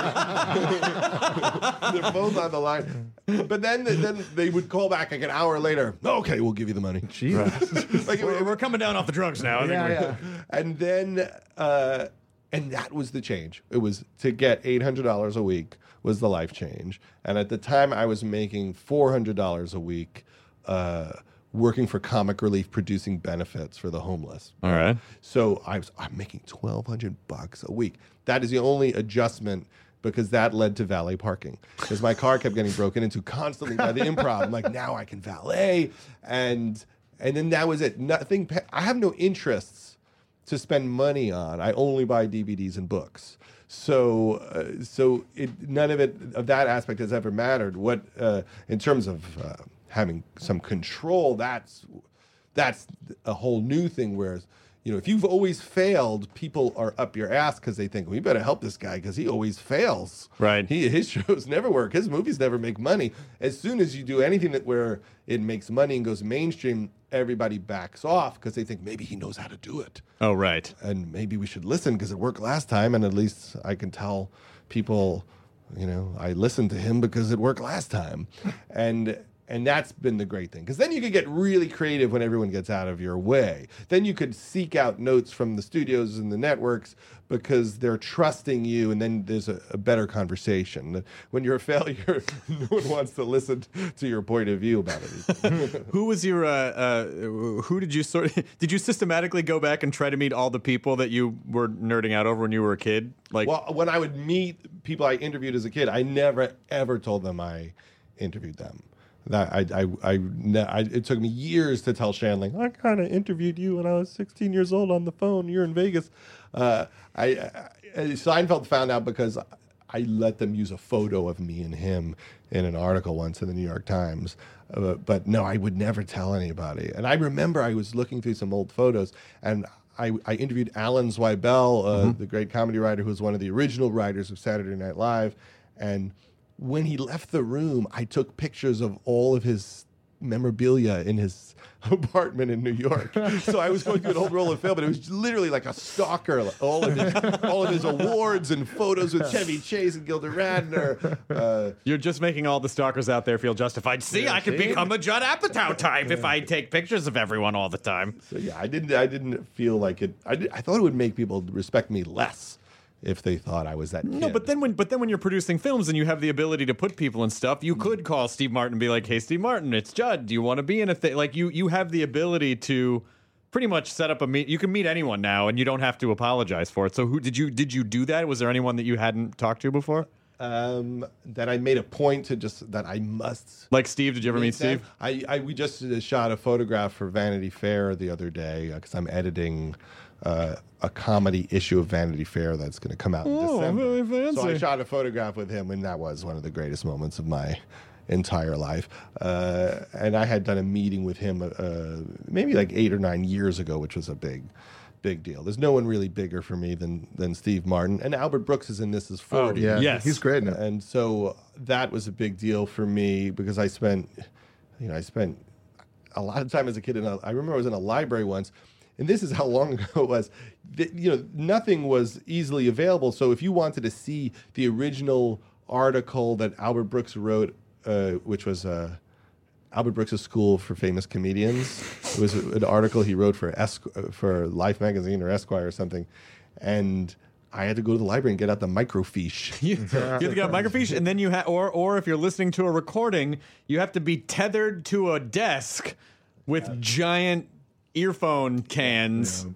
Speaker 8: me. They're both on the line. But then, then they would call back like an hour later. Okay, we'll give you the money.
Speaker 9: Jesus,
Speaker 7: like we're, we're coming down off the drugs now. I
Speaker 9: yeah,
Speaker 7: think
Speaker 9: yeah.
Speaker 8: And then. Uh, And that was the change. It was to get eight hundred dollars a week was the life change. And at the time, I was making four hundred dollars a week uh, working for Comic Relief, producing benefits for the homeless.
Speaker 7: All right.
Speaker 8: So I was I'm making twelve hundred bucks a week. That is the only adjustment because that led to valet parking. Because my car kept getting broken into constantly by the Improv. I'm like, now I can valet. And, and then that was it. Nothing. I have no interests to spend money on. I only buy D V Ds and books. So, uh, so it, none of it of that aspect has ever mattered. What, uh, in terms of uh, having some control, that's that's a whole new thing. Whereas, you know, if you've always failed, people are up your ass because they think, we better help this guy because he always fails.
Speaker 7: Right.
Speaker 8: He, his shows never work. His movies never make money. As soon as you do anything that where it makes money and goes mainstream, everybody backs off because they think maybe he knows how to do it.
Speaker 7: Oh, right.
Speaker 8: And maybe we should listen because it worked last time, and at least I can tell people, you know, I listened to him because it worked last time. and and that's been the great thing. Because then you could get really creative when everyone gets out of your way. Then you could seek out notes from the studios and the networks because they're trusting you, and then there's a, a better conversation. When you're a failure, no one wants to listen to your point of view about it.
Speaker 7: Who was your, uh, uh, who did you sort of, did you systematically go back and try to meet all the people that you were nerding out over when you were a kid? Like,
Speaker 8: well, when I would meet people I interviewed as a kid, I never, ever told them I interviewed them. That I, I, I, I, it took me years to tell Shandling, I kind of interviewed you when I was sixteen years old on the phone. You're in Vegas. Uh, I, I, Seinfeld found out because I let them use a photo of me and him in an article once in the New York Times. Uh, but no, I would never tell anybody. And I remember I was looking through some old photos, and I, I interviewed Alan Zweibel, uh, mm-hmm. the great comedy writer who was one of the original writers of Saturday Night Live, and when he left the room, I took pictures of all of his memorabilia in his apartment in New York. So I was going through an old roll of film, but it was literally like a stalker. All of his, all of his awards and photos with Chevy Chase and Gilda Radner. Uh,
Speaker 7: You're just making all the stalkers out there feel justified. See,
Speaker 8: yeah,
Speaker 7: I could
Speaker 8: see?
Speaker 7: become a Judd Apatow type if I take pictures of everyone all the time.
Speaker 8: So yeah, I didn't. I didn't feel like it. I, did, I thought it would make people respect me less if they thought I was that kid.
Speaker 7: No, but then when but then when you're producing films and you have the ability to put people and stuff, you could call Steve Martin and be like, "Hey, Steve Martin, it's Judd. Do you want to be in a thing?" Like you you have the ability to pretty much set up a meet. You can meet anyone now, and you don't have to apologize for it. So who did you did you do that? Was there anyone that you hadn't talked to before?
Speaker 8: Um, that I made a point to just that I must.
Speaker 7: Like Steve, did you ever meet
Speaker 8: them.
Speaker 7: Steve?
Speaker 8: I, I we just uh, shot a photograph for Vanity Fair the other day because uh, I'm editing uh, a comedy issue of Vanity Fair that's going to come out in
Speaker 7: Oh,
Speaker 8: December.
Speaker 7: very fancy.
Speaker 8: So I shot a photograph with him, and that was one of the greatest moments of my entire life. Uh, and I had done a meeting with him uh, maybe like eight or nine years ago, which was a big. Big deal. There's no one really bigger for me than than Steve Martin, and Albert Brooks is in this as forty.
Speaker 9: Oh, yeah,
Speaker 7: Yes.
Speaker 9: he's great in it.
Speaker 8: And so that was a big deal for me because I spent, you know, I spent a lot of time as a kid. In a, I remember I was in a library once, and this is how long ago it was. That, you know, nothing was easily available. So if you wanted to see the original article that Albert Brooks wrote, uh, which was uh, Albert Brooks' School for Famous Comedians. It was an article he wrote for Esqu- for Life magazine or Esquire or something, and I had to go to the library and get out the microfiche.
Speaker 7: You, you have to get a microfiche, and then you have, or or if you're listening to a recording, you have to be tethered to a desk with giant earphone cans.
Speaker 8: Yeah.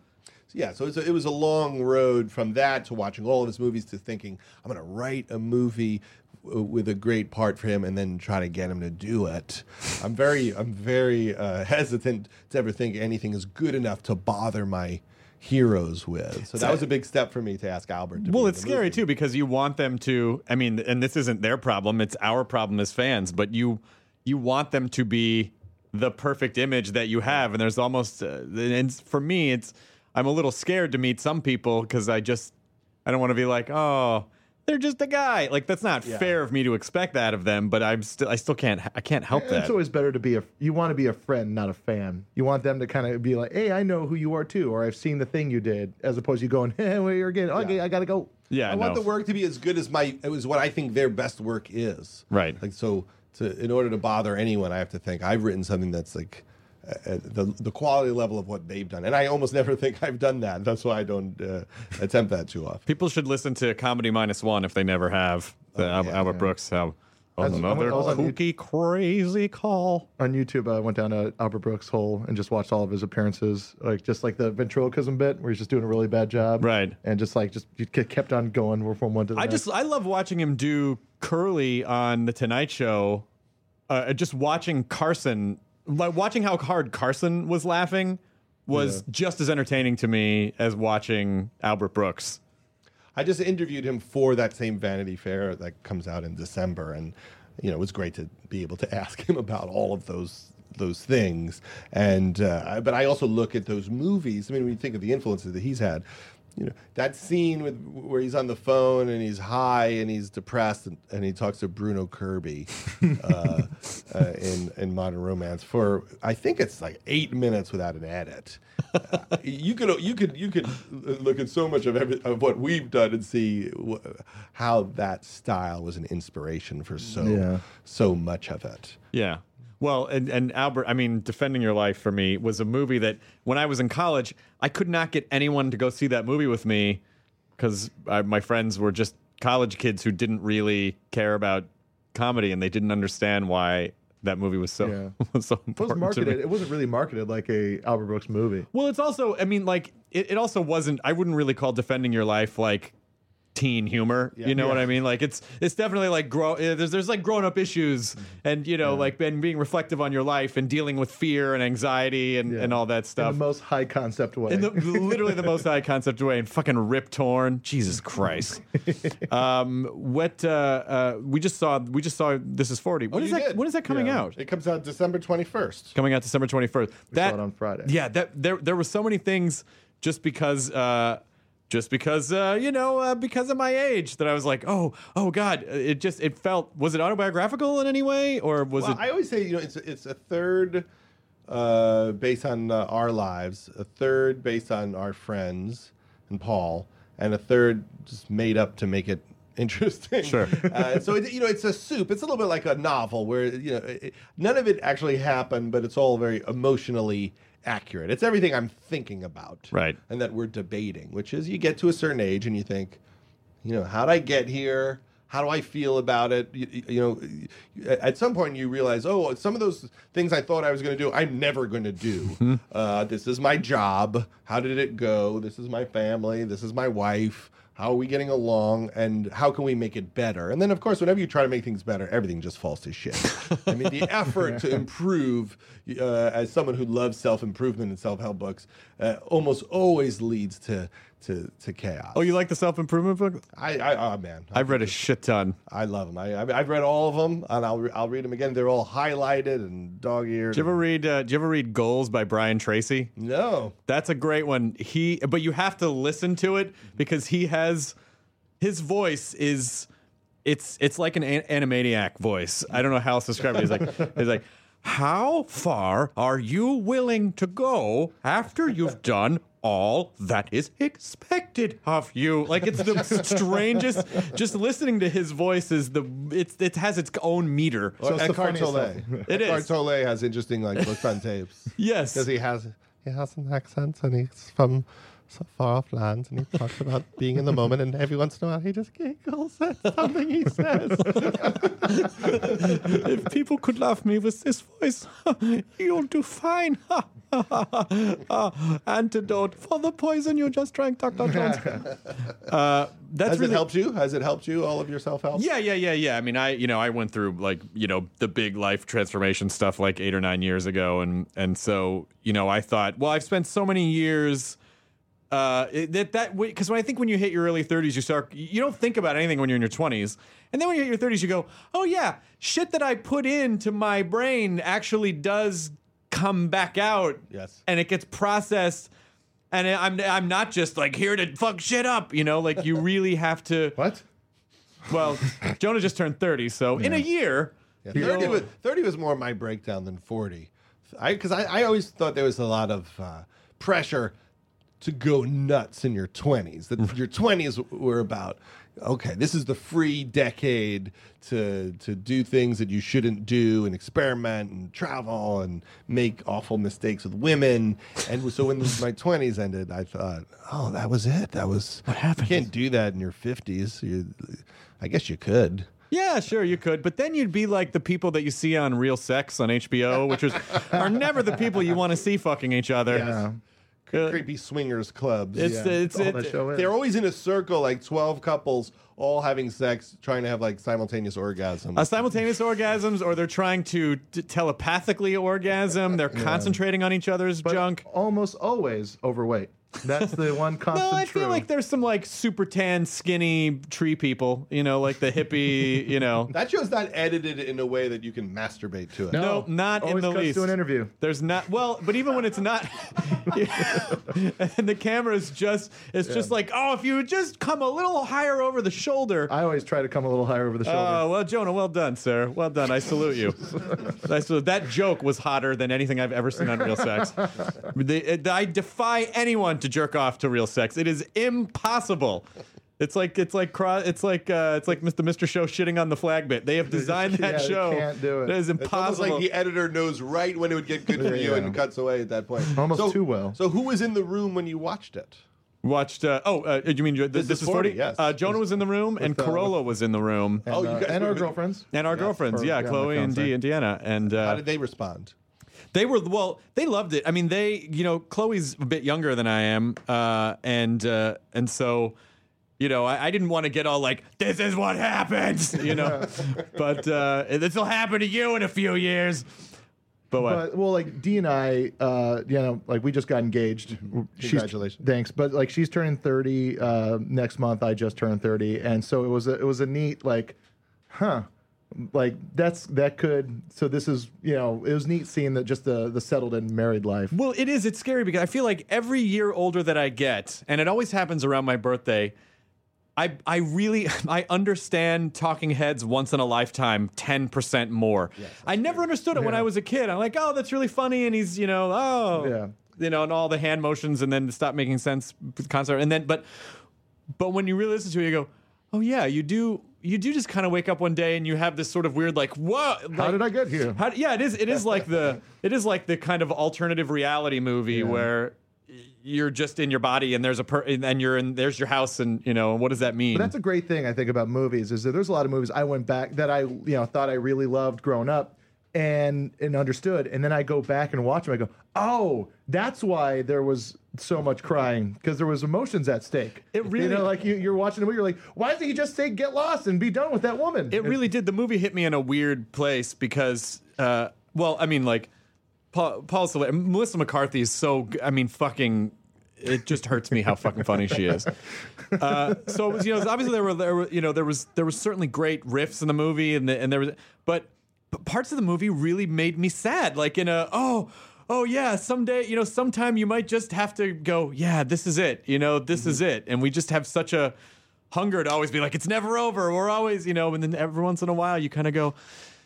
Speaker 8: yeah, so it's a, it was a long road from that to watching all of his movies to thinking, I'm going to write a movie w- with a great part for him and then try to get him to do it. I'm very, I'm very uh, hesitant to ever think anything is good enough to bother my heroes with. So that was a big step for me to ask Albert to
Speaker 7: Well,
Speaker 8: be in
Speaker 7: it's
Speaker 8: the
Speaker 7: scary
Speaker 8: movie.
Speaker 7: too because you want them to. I mean, and this isn't their problem; it's our problem as fans. But you, you want them to be the perfect image that you have, and there's almost. Uh, and for me, it's. I'm a little scared to meet some people because I just. I don't want to be like, oh, they're just a guy. Like that's not
Speaker 8: Yeah.
Speaker 7: fair of me to expect that of them. But I'm still. I still can't. I can't help that.
Speaker 9: It's always better to be a. You want to be a friend, not a fan. You want them to kind of be like, "Hey, I know who you are too," or "I've seen the thing you did," as opposed to you going, "Hey, where you're getting? Okay,
Speaker 8: Yeah.
Speaker 9: I gotta go."
Speaker 7: Yeah,
Speaker 8: I
Speaker 7: no.
Speaker 8: want the work to be as good as my. It was what I think their best work is.
Speaker 7: Right.
Speaker 8: Like so, to in order to bother anyone, I have to think I've written something that's like uh, at the the quality level of what they've done, and I almost never think I've done that. That's why I don't uh, attempt that too often.
Speaker 7: People should listen to Comedy Minus One if they never have. The Al-
Speaker 8: yeah,
Speaker 7: Albert
Speaker 8: yeah.
Speaker 7: Brooks. How
Speaker 9: That's-
Speaker 7: another
Speaker 9: I was on
Speaker 7: kooky, crazy call.
Speaker 9: On YouTube, I went down a Albert Brooks hole and just watched all of his appearances, like just like the ventriloquism bit where he's just doing a really bad job,
Speaker 7: Right.
Speaker 9: And just like just he ke- kept on going from one to the
Speaker 7: I
Speaker 9: next.
Speaker 7: just I love watching him do Curly on the Tonight Show. Uh, just watching Carson, like watching how hard Carson was laughing, was just as entertaining to me as watching Albert Brooks.
Speaker 8: I just interviewed him for that same Vanity Fair that comes out in December, and you know it was great to be able to ask him about all of those those things. And uh, but I also look at those movies. I mean, when you think of the influences that he's had, you know that scene with where he's on the phone and he's high and he's depressed and, and he talks to Bruno Kirby uh, uh, in in Modern Romance for I think it's like eight minutes without an edit. Uh, you could you could you could look at so much of every, of what we've done and see wh- how that style was an inspiration for so
Speaker 9: Yeah.
Speaker 8: so much of it.
Speaker 7: Yeah. Well, and, and Albert, I mean, Defending Your Life for me was a movie that when I was in college, I could not get anyone to go see that movie with me because my friends were just college kids who didn't really care about comedy and they didn't understand why that movie was so,
Speaker 9: Yeah.
Speaker 7: was so
Speaker 9: It was
Speaker 7: important to
Speaker 9: marketed.
Speaker 7: me.
Speaker 9: It wasn't really marketed like a Albert Brooks movie.
Speaker 7: Well, it's also, I mean, like, it, it also wasn't, I wouldn't really call Defending Your Life like teen humor. You know
Speaker 8: Yeah.
Speaker 7: what I mean? Like, it's it's definitely like, grow, uh, there's, there's like grown up issues and, you know, like been being reflective on your life and dealing with fear and anxiety and,
Speaker 9: Yeah.
Speaker 7: and all that
Speaker 9: In
Speaker 7: stuff.
Speaker 9: the most high concept way.
Speaker 7: In the, literally the most high concept way and fucking Rip Torn. Jesus Christ. um, what, uh, uh, we just saw, we just saw This Is forty. When
Speaker 8: Oh,
Speaker 7: is
Speaker 8: you
Speaker 7: that,
Speaker 8: did?
Speaker 7: when is that coming
Speaker 9: Yeah.
Speaker 7: out?
Speaker 8: It comes out December twenty-first.
Speaker 7: Coming out December twenty-first.
Speaker 9: We saw it on Friday.
Speaker 7: Yeah, that there there were so many things just because uh just because uh you know, uh, because of my age that I was like, "Oh, oh god, it just it felt was it autobiographical in any way or was
Speaker 8: Well,
Speaker 7: it
Speaker 8: I always say, you know, it's it's a third uh, based on uh, our lives, a third based on our friends and Paul, and a third just made up to make it interesting.
Speaker 7: Sure.
Speaker 8: uh, so it, you know, it's a soup. It's a little bit like a novel where you know it, none of it actually happened, but it's all very emotionally accurate. It's everything I'm thinking about,
Speaker 7: Right.
Speaker 8: and that we're debating. Which is, you get to a certain age and you think, you know, how'd I get here? How do I feel about it? You, you know, at some point you realize, oh, some of those things I thought I was going to do, I'm never going to do. Uh, this is my job. How did it go? This is my family. This is my wife. How are we getting along? And how can we make it better? And then, of course, whenever you try to make things better, everything just falls to shit. I mean, the effort to improve, uh, as someone who loves self-improvement and self-help books, uh, almost always leads to to to chaos.
Speaker 7: Oh, you like the self-improvement book?
Speaker 8: I, I, oh man,
Speaker 7: I've read a shit ton.
Speaker 8: I love them. I, I, I've read all of them, and I'll re- I'll read them again. They're all highlighted and dog-eared.
Speaker 7: Did you ever read uh, did you ever read Goals by Brian Tracy?
Speaker 8: No.
Speaker 7: That's a great one. He, but you have to listen to it because he has his voice is it's it's like an, an Animaniac voice. I don't know how else to describe it. He's like he's like, how far are you willing to go after you've done all that is expected of you? Like, it's the strangest. Just listening to his voice is the it's it has its own meter.
Speaker 8: So
Speaker 9: it's the
Speaker 8: Eckhart
Speaker 9: funniest
Speaker 8: Tolle.
Speaker 9: stuff.
Speaker 7: It
Speaker 8: Eckhart
Speaker 7: is.
Speaker 8: Tolle has interesting like books on tapes
Speaker 7: Yes.
Speaker 8: because he has he has an accent and he's from so far off lands, and he talks about being in the moment, and every once in a while he just giggles at something he says.
Speaker 7: If people could love me with this voice, you'll do fine. uh, antidote for the poison you just drank, Doctor Jones. Uh, that's
Speaker 8: Has
Speaker 7: really
Speaker 8: it helped you? Has it helped you, all of your self-help?
Speaker 7: Yeah, yeah, yeah, yeah. I mean, I, you know, I went through like, you know, the big life transformation stuff like eight or nine years ago, and and so, you know, I thought, well, I've spent so many years. Uh, it- that that because when I think when you hit your early thirties, you start you don't think about anything when you're in your twenties, and then when you hit your thirties, you go, oh yeah, shit that I put into my brain actually does come back out.
Speaker 8: Yes.
Speaker 7: And it gets processed, and I'm I'm not just like here to fuck shit up, you know, like you really have to.
Speaker 9: What?
Speaker 7: Well, Jonah just turned thirty, so in a year,
Speaker 8: Yeah,
Speaker 7: you
Speaker 8: thirty,
Speaker 7: know-
Speaker 8: was, thirty was more my breakdown than forty. I Because I, I always thought there was a lot of uh, pressure to go nuts in your twenties. That your twenties were about, okay, this is the free decade to to do things that you shouldn't do and experiment and travel and make awful mistakes with women. And so when my twenties ended, I thought, oh, that was it. That was what happened. You can't do that in your fifties. You, I guess you could.
Speaker 7: Yeah, sure, you could. But then you'd be like the people that you see on Real Sex on H B O, which is are never the people you want to see fucking each other.
Speaker 8: Yeah.
Speaker 7: Uh,
Speaker 8: Creepy swingers clubs.
Speaker 7: It's
Speaker 9: Yeah,
Speaker 7: it's,
Speaker 9: all
Speaker 7: it,
Speaker 9: that show is.
Speaker 8: They're always in a circle, like twelve couples, all having sex, trying to have like simultaneous orgasms.
Speaker 7: uh, simultaneous orgasms, or they're trying to t- telepathically orgasm. They're concentrating on each other's
Speaker 9: But
Speaker 7: junk.
Speaker 9: almost always overweight. That's the one constant
Speaker 7: No, I
Speaker 9: true.
Speaker 7: feel like there's some like super tan, skinny tree people. You know, like the hippie. You know,
Speaker 8: That show's not edited in a way that you can masturbate to it.
Speaker 7: no, not in
Speaker 9: Always
Speaker 7: the
Speaker 9: cuts
Speaker 7: least.
Speaker 9: to an interview.
Speaker 7: There's not well, but even when it's not, and the camera's just it's just like, oh, if you would just come a little higher over the shoulder.
Speaker 9: I always try to come a little higher over the shoulder.
Speaker 7: Oh, well, Jonah, well done, sir. Well done. I salute you. I salute. That joke was hotter than anything I've ever seen on Real Sex. The, it, I defy anyone to jerk off to Real Sex. It is impossible. It's like it's like cro- it's like uh, it's like Mister Mister Show shitting on the flag bit. They have designed that
Speaker 9: Yeah, they
Speaker 7: show.
Speaker 9: can't do it.
Speaker 7: It is
Speaker 8: It's almost
Speaker 7: impossible.
Speaker 8: like the editor knows right when it would get good for you
Speaker 9: Yeah.
Speaker 8: and cuts away at that point.
Speaker 9: Almost
Speaker 8: so,
Speaker 9: too well.
Speaker 8: So who was in the room when you watched it?
Speaker 7: Watched. Uh, oh, uh, you mean this, this is forty?
Speaker 8: Yes.
Speaker 7: Uh, Jonah was in the room, and
Speaker 9: uh,
Speaker 7: Corolla was in the room,
Speaker 9: and,
Speaker 8: oh, you
Speaker 9: uh,
Speaker 8: guys
Speaker 9: and
Speaker 8: were
Speaker 9: our
Speaker 8: with-
Speaker 9: girlfriends.
Speaker 7: and our girlfriends.
Speaker 9: or-
Speaker 7: Yeah,
Speaker 9: yeah, my
Speaker 7: Chloe and
Speaker 9: fiancé.
Speaker 7: Dee and Deanna, and uh,
Speaker 8: How did they respond?
Speaker 7: They were well. They loved it. I mean, they, you know, Chloe's a bit younger than I am, uh, and uh, and so, you know, I, I didn't want to get all like, "This is what happens," you know, but uh, this will happen to you in a few years. But what?
Speaker 9: But well, like Dee and I, uh, you know, like we just got engaged. She's-
Speaker 8: Congratulations.
Speaker 9: thanks. But like she's turning thirty uh, next month. I just turned thirty, and so it was a, it was a neat like, huh, like that's that could. So this is you know it was neat seeing that just the the settled in married life.
Speaker 7: Well, it is. It's scary because I feel like every year older that I get, and it always happens around my birthday, I I really I understand Talking Heads Once in a Lifetime ten percent more. I never understood it when I was a kid. I'm like, oh, that's really funny, and he's you know, oh,
Speaker 9: Yeah.
Speaker 7: you know, and all the hand motions, and then stop making sense with the concept, and then but but when you really listen to it, you go, oh yeah, you do. You do just kind of wake up one day and you have this sort of weird like, what?
Speaker 9: How
Speaker 7: Like,
Speaker 9: did I get here?
Speaker 7: how, yeah, it is. It is like the. It is like the kind of alternative reality movie where you're just in your body and there's a per and you're in there's your house and you know what does that mean?
Speaker 9: But that's a great thing I think about movies is that there's a lot of movies I went back that I you know thought I really loved growing up and and understood, and then I go back and watch them. I go, oh, that's why there was so much crying because there was emotions at stake.
Speaker 7: It really-
Speaker 9: you know, like you, you're watching the movie, you're like, why doesn't he just say get lost and be done with that woman?
Speaker 7: It really did. The movie hit me in a weird place because, uh, well, I mean, like Paul, Paul Silva, Melissa McCarthy is so. g- I mean, fucking. It just hurts me how fucking funny she is. Uh, so it was, you know, obviously there were, there were, you know, there was, there was certainly great riffs in the movie, and the, and there was, but, but parts of the movie really made me sad. Like in a, oh, oh yeah, someday, you know, sometime you might just have to go, yeah, this is it, you know, this is it, and we just have such a hunger to always be like, it's never over. We're always, you know, and then every once in a while you kind of go,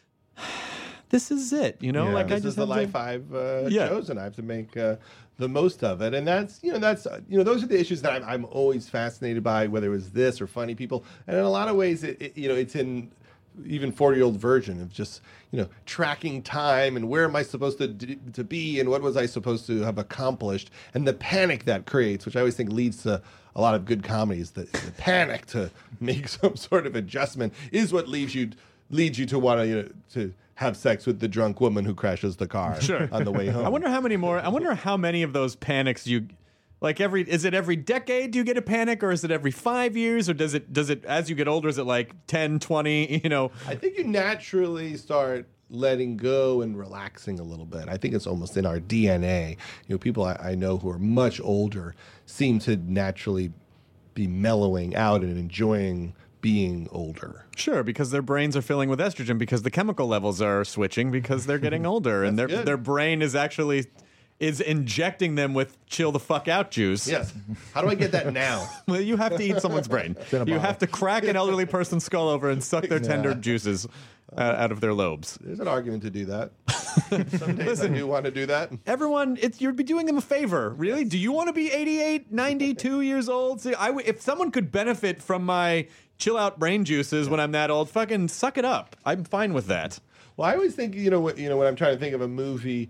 Speaker 7: this is it, you know,
Speaker 9: Yeah.
Speaker 7: like I
Speaker 8: This
Speaker 7: just
Speaker 8: is the
Speaker 7: have
Speaker 8: life
Speaker 7: to,
Speaker 8: I've uh,
Speaker 7: Yeah.
Speaker 8: chosen. I have to make uh, the most of it, and that's you know that's uh, you know those are the issues that I'm, I'm always fascinated by, whether it was this or funny people. And in a lot of ways, it, it, you know, it's in even four-year-old version of just, you know, tracking time and where am I supposed to d- to be and what was I supposed to have accomplished, and the panic that creates, which I always think leads to a lot of good comedies. The, the panic to make some sort of adjustment is what leaves you leads you to want to you know, to have sex with the drunk woman who crashes the car
Speaker 7: Sure.
Speaker 8: on the way home.
Speaker 7: I wonder how many more. I wonder how many of those panics you. Like every, is it every decade do you get a panic, or is it every five years, or does it, does it, as you get older, is it like ten, twenty, you know?
Speaker 8: I think you naturally start letting go and relaxing a little bit. I think it's almost in our D N A. You know, people I, I know who are much older seem to naturally be mellowing out and enjoying being older.
Speaker 7: Sure, because their brains are filling with estrogen because the chemical levels are switching because they're getting older and their
Speaker 8: good.
Speaker 7: their brain is actually is injecting them with chill the fuck out juice.
Speaker 8: Yes. How do I get that now?
Speaker 7: Well, you have to eat someone's brain.
Speaker 9: in a
Speaker 7: You
Speaker 9: bottle.
Speaker 7: have to crack an elderly person's skull over and suck their tender juices uh, out of their lobes.
Speaker 8: There's an argument to do that. Some days I do want to do that.
Speaker 7: Everyone, it's, you'd be doing them a favor. Really? Do you want to be eighty-eight, ninety-two years old? See, I w- if someone could benefit from my chill out brain juices when I'm that old, fucking suck it up. I'm fine with that.
Speaker 8: Well, I always think, you know, what, you know, when I'm trying to think of a movie,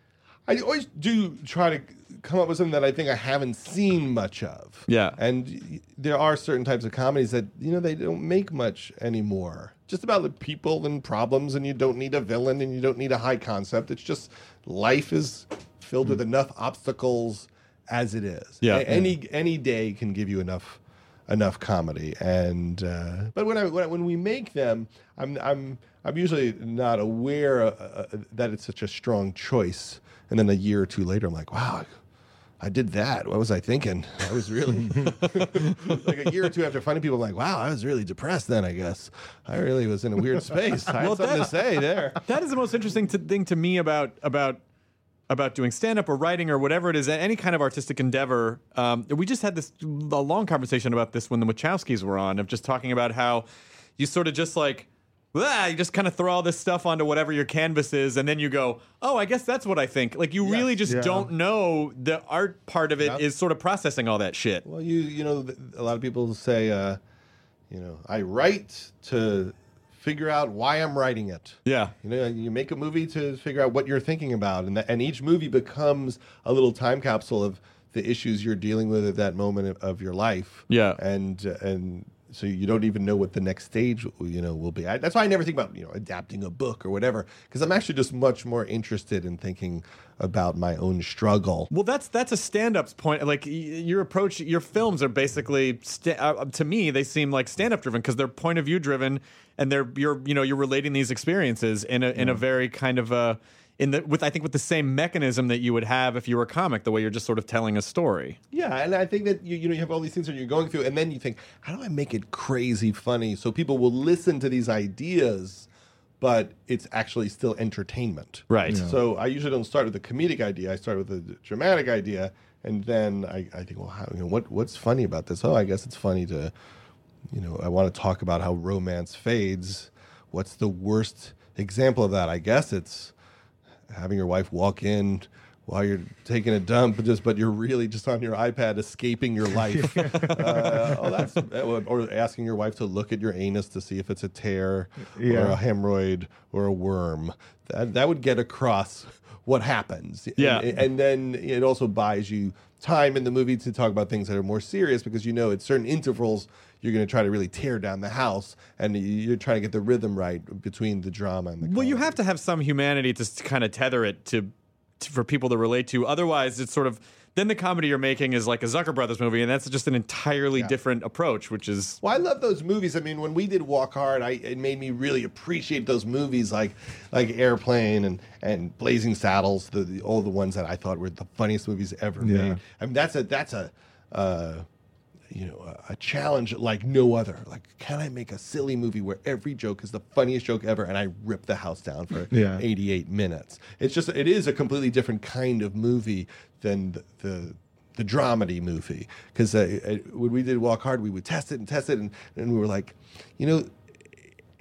Speaker 8: I always do try to come up with something that I think I haven't seen much of.
Speaker 7: Yeah.
Speaker 8: And there are certain types of comedies that, you know, they don't make much anymore. Just about the people and problems, and you don't need a villain and you don't need a high concept. It's just life is filled with enough obstacles as it is.
Speaker 7: Yeah.
Speaker 8: A- Any any day can give you enough enough comedy. And uh, but when I when, I, when we make them, I'm I'm I'm usually not aware uh, uh, that it's such a strong choice. And then a year or two later, I'm like, wow, I did that. What was I thinking? I was really like a year or two after finding people, I'm like, wow, I was really depressed then, I guess. I really was in a weird space. I
Speaker 7: Well,
Speaker 8: had something
Speaker 7: that-
Speaker 8: to say there.
Speaker 7: That is the most interesting to, thing to me about about about doing stand up or writing or whatever it is, any kind of artistic endeavor. Um, we just had this a long conversation about this when the Wachowskis were on, of just talking about how you sort of just like. Ah, you just kind of throw all this stuff onto whatever your canvas is, and then you go, oh, I guess that's what I think. Like, you
Speaker 8: Yes.
Speaker 7: really just
Speaker 9: Yeah.
Speaker 7: don't know. The art part of it
Speaker 8: Yep.
Speaker 7: is sort of processing all that shit.
Speaker 8: Well, you you know, th- a lot of people say, uh, you know, I write to figure out why I'm writing it.
Speaker 7: Yeah.
Speaker 8: You know, you make a movie to figure out what you're thinking about, and that, and each movie becomes a little time capsule of the issues you're dealing with at that moment of, of your life.
Speaker 7: Yeah.
Speaker 8: and uh, and so you don't even know what the next stage, you know, will be. I, that's why I never think about, you know, adapting a book or whatever, because I'm actually just much more interested in thinking about my own struggle.
Speaker 7: Well, that's that's a stand-up's point. Like, y- your approach, your films are basically, sta- uh, to me, they seem like stand-up driven because they're point of view driven, and they're you're you know you're relating these experiences in a in a very kind of a in the with I think with the same mechanism that you would have if you were a comic, the way you're just sort of telling a story.
Speaker 8: Yeah, and I think that you you know you have all these things that you're going through, and then you think, how do I make it crazy funny so people will listen to these ideas, but it's actually still entertainment.
Speaker 7: Right.
Speaker 8: So I usually don't start with a comedic idea. I start with a dramatic idea, and then I, I think, well, how, you know, what what's funny about this? Oh, I guess it's funny to, you know, I want to talk about how romance fades. What's the worst example of that? I guess it's having your wife walk in while you're taking a dump, just but you're really just on your iPad escaping your life. uh, oh, that's or asking your wife to look at your anus to see if it's a tear or
Speaker 9: Yeah.
Speaker 8: a hemorrhoid or a worm. That that would get across what happens.
Speaker 7: Yeah.
Speaker 8: and, and then it also buys you time in the movie to talk about things that are more serious because you know at certain intervals you're going to try to really tear down the house, and you're trying to get the rhythm right between the drama and the
Speaker 7: Well, you
Speaker 8: comedy.
Speaker 7: have to have some humanity to kind of tether it to, to for people to relate to. Otherwise, it's sort of then the comedy you're making is like a Zucker Brothers movie, and that's just an entirely
Speaker 8: Yeah.
Speaker 7: different approach, which is
Speaker 8: Well, I love those movies. I mean, when we did Walk Hard, I, it made me really appreciate those movies like like Airplane and, and Blazing Saddles, the, the all the ones that I thought were the funniest movies ever
Speaker 9: Yeah.
Speaker 8: made. I mean, that's a that's a uh, you know a, a challenge like no other. Like, can I make a silly movie where every joke is the funniest joke ever, and I rip the house down for
Speaker 9: Yeah.
Speaker 8: eighty-eight minutes? It's just it is a completely different kind of movie than the. the the dramedy movie, because uh, uh, when we did Walk Hard, we would test it and test it, and, and we were like, you know,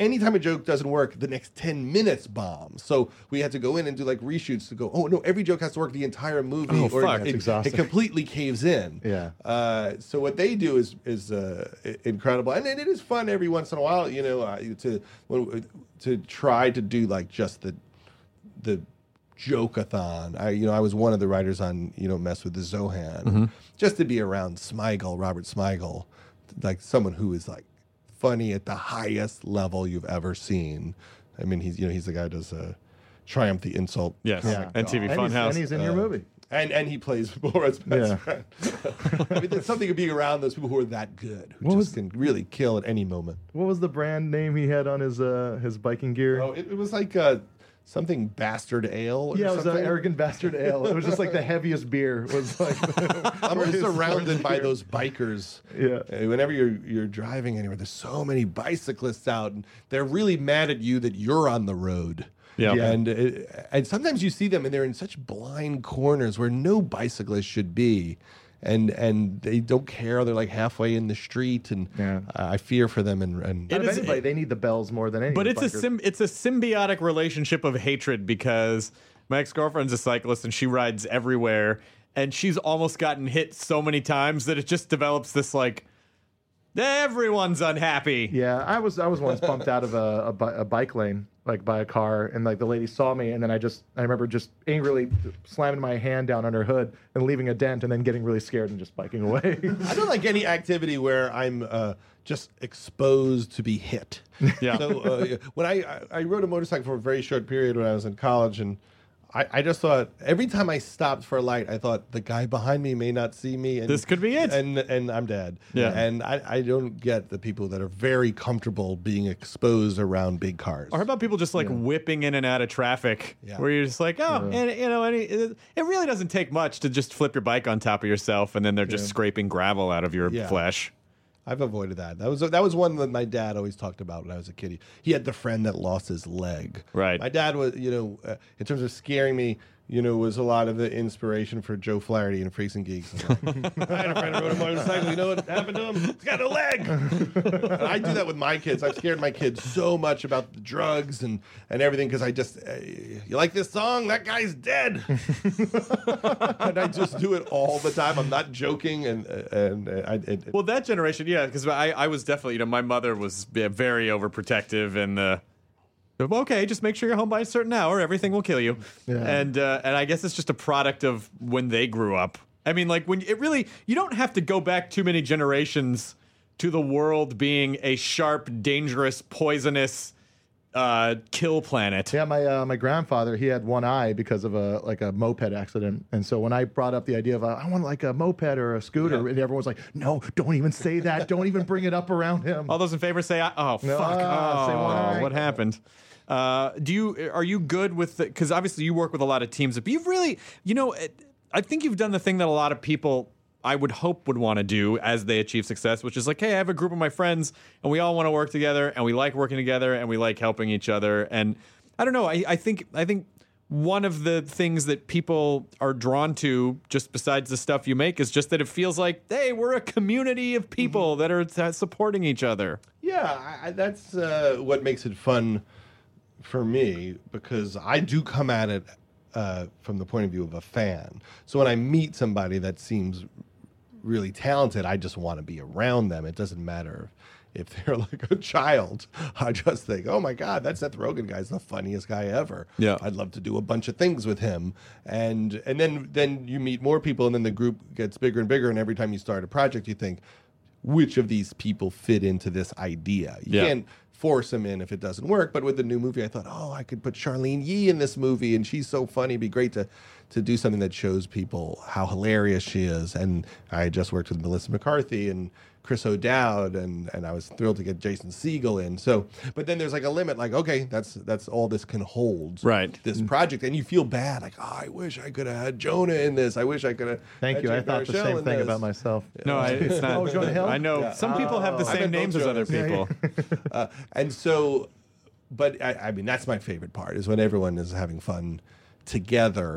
Speaker 8: anytime a joke doesn't work, the next ten minutes bombs. So we had to go in and do like reshoots to go, oh no, every joke has to work the entire movie.
Speaker 7: Oh,
Speaker 8: or
Speaker 7: fuck.
Speaker 8: it,
Speaker 9: That's exhausting.
Speaker 8: it completely caves in.
Speaker 9: Yeah.
Speaker 8: Uh, so what they do is is uh, i- incredible, and, and it is fun every once in a while, you know, uh, to when, to try to do like just the the joke-a-thon. I you know I was one of the writers on you know Mess with the Zohan,
Speaker 7: Mm-hmm.
Speaker 8: just to be around Smigel, Robert Smigel, like someone who is like funny at the highest level you've ever seen. I mean, he's you know he's the guy who does uh, Triumph the Insult.
Speaker 7: Yes,
Speaker 9: Yeah.
Speaker 7: and T V
Speaker 9: And he's,
Speaker 7: Funhouse.
Speaker 9: and he's in your movie.
Speaker 8: And and he plays Borat's best
Speaker 9: Yeah.
Speaker 8: friend. I mean, there's something of being around those people who are that good, who
Speaker 9: What
Speaker 8: just
Speaker 9: was-
Speaker 8: can really kill at any moment.
Speaker 9: What was the brand name he had on his uh, his biking gear?
Speaker 8: Oh, it, it was like uh, something Bastard Ale. Or
Speaker 9: yeah, it was
Speaker 8: something.
Speaker 9: an Arrogant Bastard Ale. It was just like the heaviest beer. Was like
Speaker 8: I'm
Speaker 9: for
Speaker 8: just
Speaker 9: his-
Speaker 8: surrounded
Speaker 9: for
Speaker 8: by
Speaker 9: his beer.
Speaker 8: those bikers.
Speaker 9: Yeah.
Speaker 8: Uh, Whenever you're you're driving anywhere, there's so many bicyclists out, and they're really mad at you that you're on the road.
Speaker 7: Yeah.
Speaker 9: Yeah.
Speaker 8: And uh, and sometimes you see them, and they're in such blind corners where no bicyclist should be, and and they don't care. They're like halfway in the street, and
Speaker 9: Yeah.
Speaker 8: I fear for them. And, and
Speaker 9: Out of
Speaker 7: is-
Speaker 9: anybody, they need the bells more than any.
Speaker 7: But it's a
Speaker 9: bikers.
Speaker 7: sim- it's a symbiotic relationship of hatred because my ex-girlfriend's a cyclist and she rides everywhere and she's almost gotten hit so many times that it just develops this like everyone's unhappy.
Speaker 9: Yeah, I was I was once bumped out of a, a, bi- a bike lane like by a car, and like the lady saw me, and then I just I remember just angrily slamming my hand down on her hood and leaving a dent, and then getting really scared and just biking away.
Speaker 8: I don't like any activity where I'm uh, just exposed to be hit.
Speaker 7: Yeah.
Speaker 8: So uh, when I, I I rode a motorcycle for a very short period when I was in college, and I, I just thought every time I stopped for a light, I thought the guy behind me may not see me. And,
Speaker 7: This could be it.
Speaker 8: And and I'm dead.
Speaker 7: Yeah.
Speaker 8: And I, I don't get the people that are very comfortable being exposed around big cars.
Speaker 7: Or how about people just like whipping in and out of traffic,
Speaker 8: Yeah.
Speaker 7: where you're just like, oh, and you know, and it, it really doesn't take much to just flip your bike on top of yourself, and then they're just scraping gravel out of your
Speaker 8: Yeah.
Speaker 7: flesh.
Speaker 8: I've avoided that. That was that was one that my dad always talked about when I was a kid. He, he had the friend that lost his leg.
Speaker 7: Right.
Speaker 8: My dad was, you know, uh, in terms of scaring me, you know, was a lot of the inspiration for Joe Flaherty in Freaks and Geeks. I'm like, I had a friend who rode a motorcycle. You know what happened to him? He's got a leg. And I do that with my kids. I've scared my kids so much about the drugs and, and everything because I just, uh, you like this song? That guy's dead. And I just do it all the time. I'm not joking. And and uh, I, it,
Speaker 7: Well, that generation, yeah, because I, I was definitely, you know, my mother was yeah, very overprotective and uh, okay, just make sure you're home by a certain hour, everything will kill you.
Speaker 9: Yeah.
Speaker 7: And uh, and I guess it's just a product of when they grew up. I mean, like when it really, you don't have to go back too many generations to the world being a sharp, dangerous, poisonous uh, kill planet.
Speaker 9: Yeah, my uh, my grandfather, he had one eye because of a like a moped accident, and so when I brought up the idea of uh, I want like a moped or a scooter, and everyone was like, "No, don't even say that. Don't even bring it up around him."
Speaker 7: All those in favor say, "Oh,
Speaker 9: No,
Speaker 7: fuck!
Speaker 9: ah, say one
Speaker 7: Oh,
Speaker 9: eye.
Speaker 7: what happened?" Uh, do you are you good with the? Because obviously you work with a lot of teams, but you've really, you know, it, I think you've done the thing that a lot of people I would hope would want to do as they achieve success, which is like, hey, I have a group of my friends and we all want to work together and we like working together and we like helping each other. And I don't know, I, I think I think one of the things that people are drawn to, just besides the stuff you make, is just that it feels like, hey, we're a community of people that are uh, supporting each other.
Speaker 8: Yeah, I, I- that's uh, what makes it fun for me because I do come at it uh, from the point of view of a fan. So when I meet somebody that seems really talented, I just want to be around them. It doesn't matter if they're like a child. I just think, oh my God, that Seth Rogen guy's the funniest guy ever.
Speaker 7: Yeah.
Speaker 8: I'd love to do a bunch of things with him. And and then then you meet more people, and then the group gets bigger and bigger. And every time you start a project, you think, which of these people fit into this idea? You
Speaker 7: Yeah.
Speaker 8: can't force them in if it doesn't work. But with the new movie, I thought, oh, I could put Charlene Yee in this movie, and she's so funny. It'd be great to to do something that shows people how hilarious she is. And I just worked with Melissa McCarthy and Chris O'Dowd, and and I was thrilled to get Jason Segel in. So, but then there's like a limit. Like, okay, that's that's all this can hold.
Speaker 7: Right.
Speaker 8: This project, and you feel bad. Like, oh, I wish I could have had Jonah in this. I wish I could have.
Speaker 9: Thank
Speaker 8: had
Speaker 9: you. I
Speaker 8: Jake
Speaker 9: thought the
Speaker 8: Baruchel
Speaker 9: same
Speaker 8: in
Speaker 9: thing
Speaker 8: this.
Speaker 9: about myself.
Speaker 7: No, I, it's not.
Speaker 9: Oh, Jonah Hill?
Speaker 7: I know
Speaker 8: Yeah.
Speaker 7: some people have the
Speaker 8: I
Speaker 7: same
Speaker 8: meant
Speaker 7: names
Speaker 8: both
Speaker 7: as other
Speaker 8: Jonas.
Speaker 7: people.
Speaker 8: uh, and so, but I, I mean, that's my favorite part is when everyone is having fun together.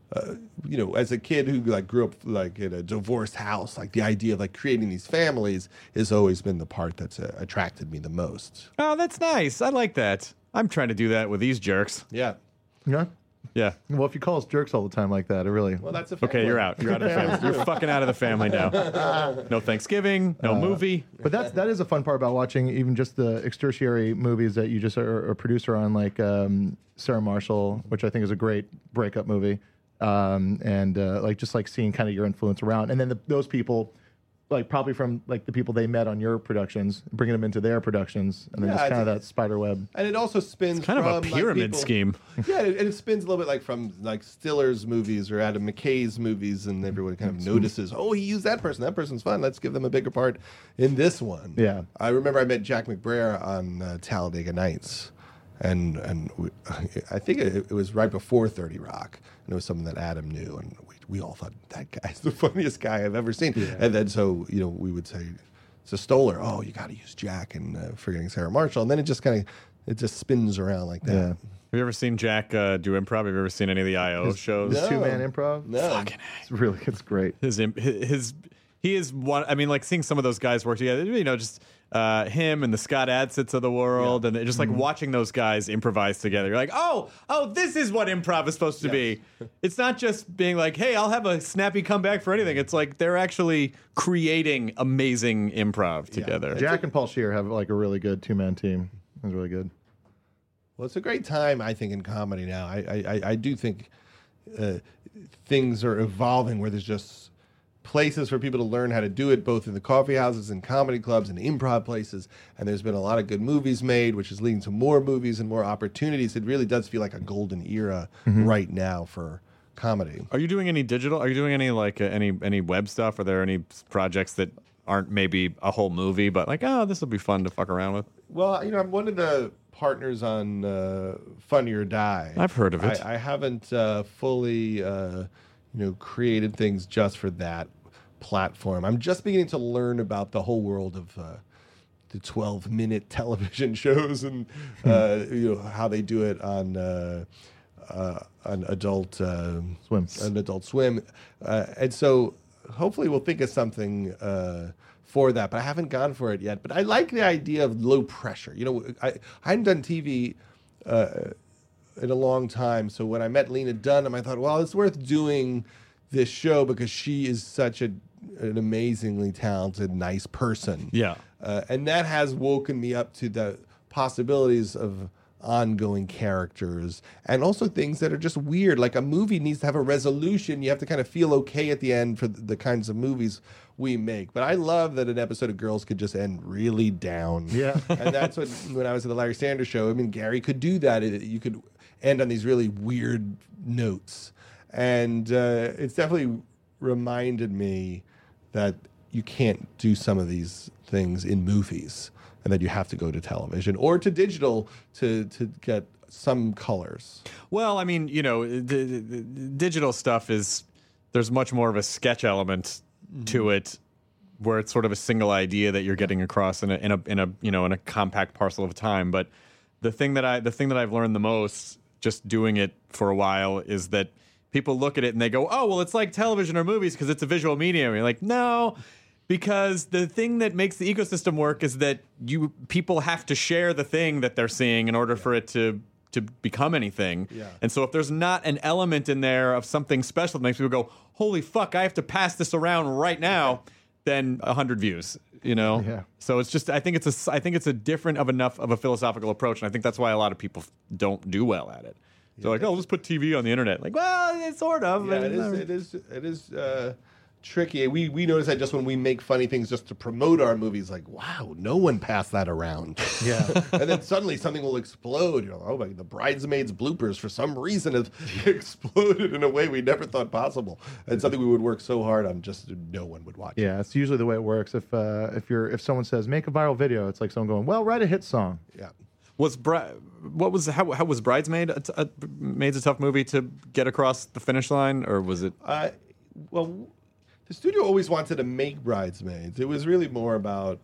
Speaker 8: uh, you know, as a kid who like grew up like in a divorced house, like the idea of like creating these families has always been the part that's uh, attracted me the most.
Speaker 7: Oh, that's nice. I like that. I'm trying to do that with these jerks.
Speaker 8: Yeah.
Speaker 9: Yeah.
Speaker 7: Yeah.
Speaker 9: Well, if you call us jerks all the time like that, it really.
Speaker 8: Well, that's a family.
Speaker 7: Okay, you're out. You're out of the family. You're fucking out of the family now. No Thanksgiving, no
Speaker 9: Uh,
Speaker 7: movie.
Speaker 9: But that's that is a fun part about watching even just the extertiary movies that you just are a producer on, like um, Sarah Marshall, which I think is a great breakup movie, um, and uh, like just like seeing kind of your influence around, and then the, those people, like probably from like the people they met on your productions, bringing them into their productions, and then
Speaker 8: Yeah,
Speaker 9: just
Speaker 8: I
Speaker 9: kind of
Speaker 8: think-
Speaker 9: that spider web.
Speaker 8: And it also spins
Speaker 7: It's kind
Speaker 8: from,
Speaker 7: of a pyramid
Speaker 8: like, people,
Speaker 7: scheme.
Speaker 8: Yeah, and it spins a little bit like from like Stiller's movies or Adam McKay's movies, and everyone kind of notices, oh, he used that person. That person's fun. Let's give them a bigger part in this one.
Speaker 9: Yeah.
Speaker 8: I remember I met Jack McBrayer on uh, Talladega Nights, and and we, I think it, it was right before thirty Rock, and it was something that Adam knew, and we, we all thought that guy's the funniest guy I've ever seen.
Speaker 9: Yeah.
Speaker 8: And then so you know we would say to Stoller, oh, you got to use Jack and uh, Forgetting Sarah Marshall, and then it just kind of it just spins around like that.
Speaker 9: Yeah.
Speaker 7: Have you ever seen Jack uh, do improv? Have you ever seen any of the I O shows?
Speaker 8: No.
Speaker 9: Two man improv.
Speaker 8: No.
Speaker 9: It's really it's great.
Speaker 7: His, imp- his his he is one. I mean, like seeing some of those guys work together. You know, just uh, him and the Scott Adsits of the world, and just like watching those guys improvise together. You're like, oh, oh, this is what improv is supposed to be. It's not just being like, hey, I'll have a snappy comeback for anything. It's like they're actually creating amazing improv together.
Speaker 9: Jack and Paul Scheer have like a really good two man team. It was really good.
Speaker 8: Well, it's a great time, I think, in comedy now. I I, I do think uh, things are evolving where there's just places for people to learn how to do it, both in the coffee houses and comedy clubs and improv places. And there's been a lot of good movies made, which is leading to more movies and more opportunities. It really does feel like a golden era right now for comedy.
Speaker 7: Are you doing any digital? Are you doing any like uh, any any web stuff? Are there any projects that aren't maybe a whole movie, but like, oh, this will be fun to fuck around with?
Speaker 8: Well, you know, I'm one of the partners on uh, Funny or Die.
Speaker 7: I've heard of it.
Speaker 8: I, I haven't uh, fully, uh, you know, created things just for that platform. I'm just beginning to learn about the whole world of uh, the twelve minute television shows and uh, you know how they do it on uh, uh, on Adult uh,
Speaker 9: Swim.
Speaker 8: on Adult Swim, uh, and so hopefully we'll think of something uh, for that. But I haven't gone for it yet. But I like the idea of low pressure. You know, I, I hadn't done T V uh, in a long time, so when I met Lena Dunham, I thought, well, it's worth doing this show because she is such a an amazingly talented, nice person.
Speaker 7: Yeah.
Speaker 8: Uh, and that has woken me up to the possibilities of ongoing characters and also things that are just weird. Like a movie needs to have a resolution. You have to kind of feel okay at the end for the, the kinds of movies we make. But I love that an episode of Girls could just end really down.
Speaker 9: Yeah.
Speaker 8: And that's what, when I was at the Larry Sanders Show, I mean, Gary could do that. It, you could end on these really weird notes. And uh, it's definitely reminded me that you can't do some of these things in movies and that you have to go to television or to digital to to get some colors.
Speaker 7: Well, I mean, you know, the, the, the digital stuff is there's much more of a sketch element to it, where it's sort of a single idea that you're getting across in a in a in a you know in a compact parcel of time. But the thing that I the thing that I've learned the most just doing it for a while is that people look at it and they go, oh, well, it's like television or movies because it's a visual medium. And you're like, no, because the thing that makes the ecosystem work is that you people have to share the thing that they're seeing in order for it to to become anything.
Speaker 8: Yeah.
Speaker 7: And so if there's not an element in there of something special that makes people go, holy fuck, I have to pass this around right now, then a hundred views. You know,
Speaker 9: Yeah.
Speaker 7: so it's just I think it's a I think it's a different of enough of a philosophical approach, and I think that's why a lot of people don't do well at it. They're like, oh, let's put T V on the internet. Like, well, it's sort of.
Speaker 8: Yeah,
Speaker 7: but
Speaker 8: it
Speaker 7: it's
Speaker 8: is.
Speaker 7: not-
Speaker 8: It is. It is uh, tricky. We we notice that just when we make funny things just to promote our movies, like, wow, no one passed that around.
Speaker 9: Yeah.
Speaker 8: And then suddenly something will explode. You know, oh my, the Bridesmaids bloopers for some reason have exploded in a way we never thought possible, and something we would work so hard on just no one would watch.
Speaker 9: Yeah, it's usually the way it works. If uh, if you're if someone says make a viral video, it's like someone going, well, write a hit song.
Speaker 8: Yeah.
Speaker 7: Was Bri- what was how how was Bridesmaid a, t- a, Maid's a tough movie to get across the finish line, or was it?
Speaker 8: Uh, well, the studio always wanted to make Bridesmaids. It was really more about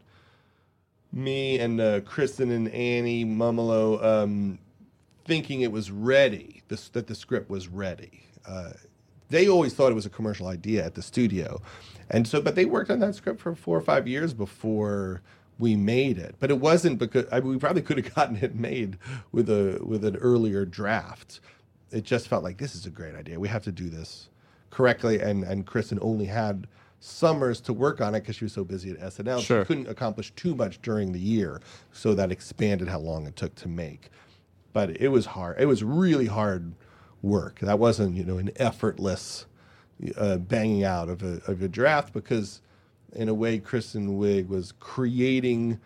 Speaker 8: me and uh, Kristen and Annie Mumolo um, thinking it was ready, this, that the script was ready uh, they always thought it was a commercial idea at the studio. And so, but they worked on that script for four or five years before we made it. But it wasn't because I mean, we probably could have gotten it made with a with an earlier draft. It just felt like this is a great idea. We have to do this correctly. And and Kristen only had summers to work on it because she was so busy at S N L.
Speaker 7: Sure.
Speaker 8: She couldn't accomplish too much during the year, so that expanded how long it took to make. But it was hard. It was really hard work. That wasn't, you know, an effortless uh, banging out of a of a draft, because in a way Kristen Wiig was creating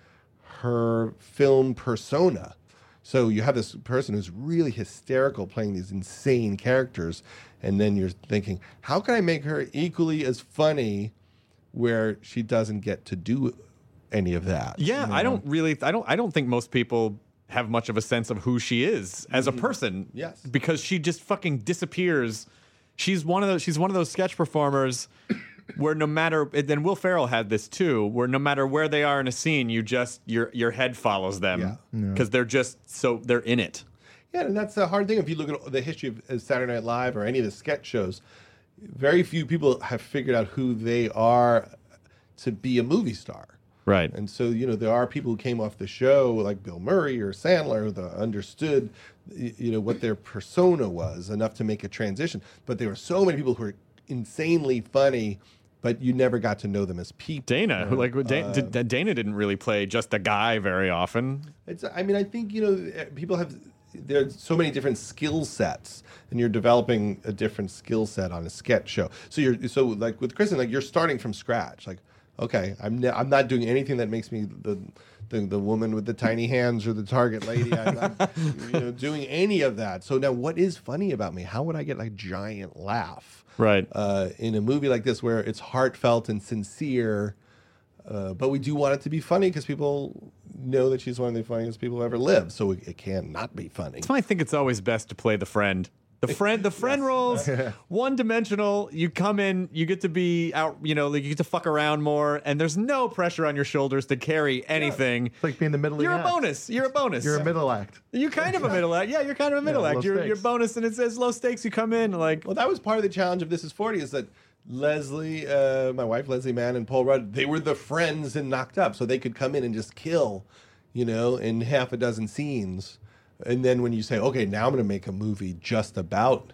Speaker 8: her film persona. So you have this person who's really hysterical playing these insane characters, and then you're thinking, how can I make her equally as funny where she doesn't get to do any of that?
Speaker 7: Yeah,
Speaker 8: you know?
Speaker 7: I don't really I don't I don't think most people have much of a sense of who she is as a person.
Speaker 8: Yes.
Speaker 7: Because she just fucking disappears. She's one of those she's one of those sketch performers where no matter, and then Will Ferrell had this too, where no matter where they are in a scene, you just your your head follows them because they're just so they're in it.
Speaker 8: Yeah, and that's the hard thing. If you look at the history of Saturday Night Live or any of the sketch shows, very few people have figured out who they are to be a movie star.
Speaker 7: Right.
Speaker 8: And so, you know, there are people who came off the show like Bill Murray or Sandler that understood, you know, what their persona was enough to make a transition. But there were so many people who were insanely funny, but you never got to know them as people.
Speaker 7: Dana, who like Dana, uh, Dana didn't really play just a guy very often.
Speaker 8: It's, I mean, I think, you know, people have, there's so many different skill sets, and you're developing a different skill set on a sketch show. So you're, so like with Kristen, like you're starting from scratch. Like, okay, I'm ne- I'm not doing anything that makes me the, the the woman with the tiny hands or the target lady. I'm not you know, doing any of that. So now, what is funny about me? How would I get like a giant laugh?
Speaker 7: Right.
Speaker 8: Uh, in a movie like this where it's heartfelt and sincere, uh, but we do want it to be funny because people know that she's one of the funniest people who ever lived. So it, it can't not be funny.
Speaker 7: That's why I think it's always best to play the friend. The friend, the friend roles, one dimensional. You come in, you get to be out, you know, like you get to fuck around more, and there's no pressure on your shoulders to carry anything.
Speaker 9: It's like being the middle.
Speaker 7: You're a
Speaker 9: act.
Speaker 7: bonus. You're a bonus.
Speaker 9: You're a middle act.
Speaker 7: You're kind of a middle act. Yeah, you're kind of a middle
Speaker 9: Yeah,
Speaker 7: act.
Speaker 9: low
Speaker 7: You're, you're
Speaker 9: stakes.
Speaker 7: bonus, and it says low stakes. You come in like.
Speaker 8: Well, that was part of the challenge of This Is forty is that Leslie, uh, my wife, Leslie Mann, and Paul Rudd, they were the friends in Knocked Up, so they could come in and just kill, you know, in half a dozen scenes. And then when you say, okay, now I'm going to make a movie just about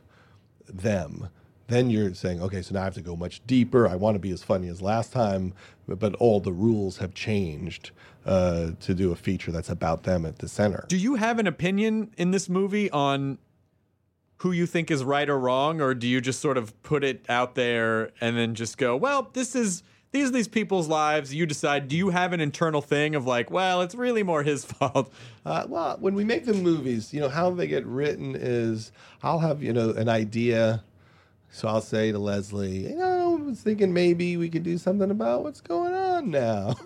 Speaker 8: them, then you're saying, okay, so now I have to go much deeper. I want to be as funny as last time, but, but all the rules have changed uh, to do a feature that's about them at the center.
Speaker 7: Do you have an opinion in this movie on who you think is right or wrong, or do you just sort of put it out there and then just go, well, this is these are these people's lives. You decide. Do you have an internal thing of like, well, it's really more his fault?
Speaker 8: Uh, well, when we make the movies, you know, how they get written is I'll have, you know, an idea. So I'll say to Leslie, you know, I was thinking maybe we could do something about what's going on now.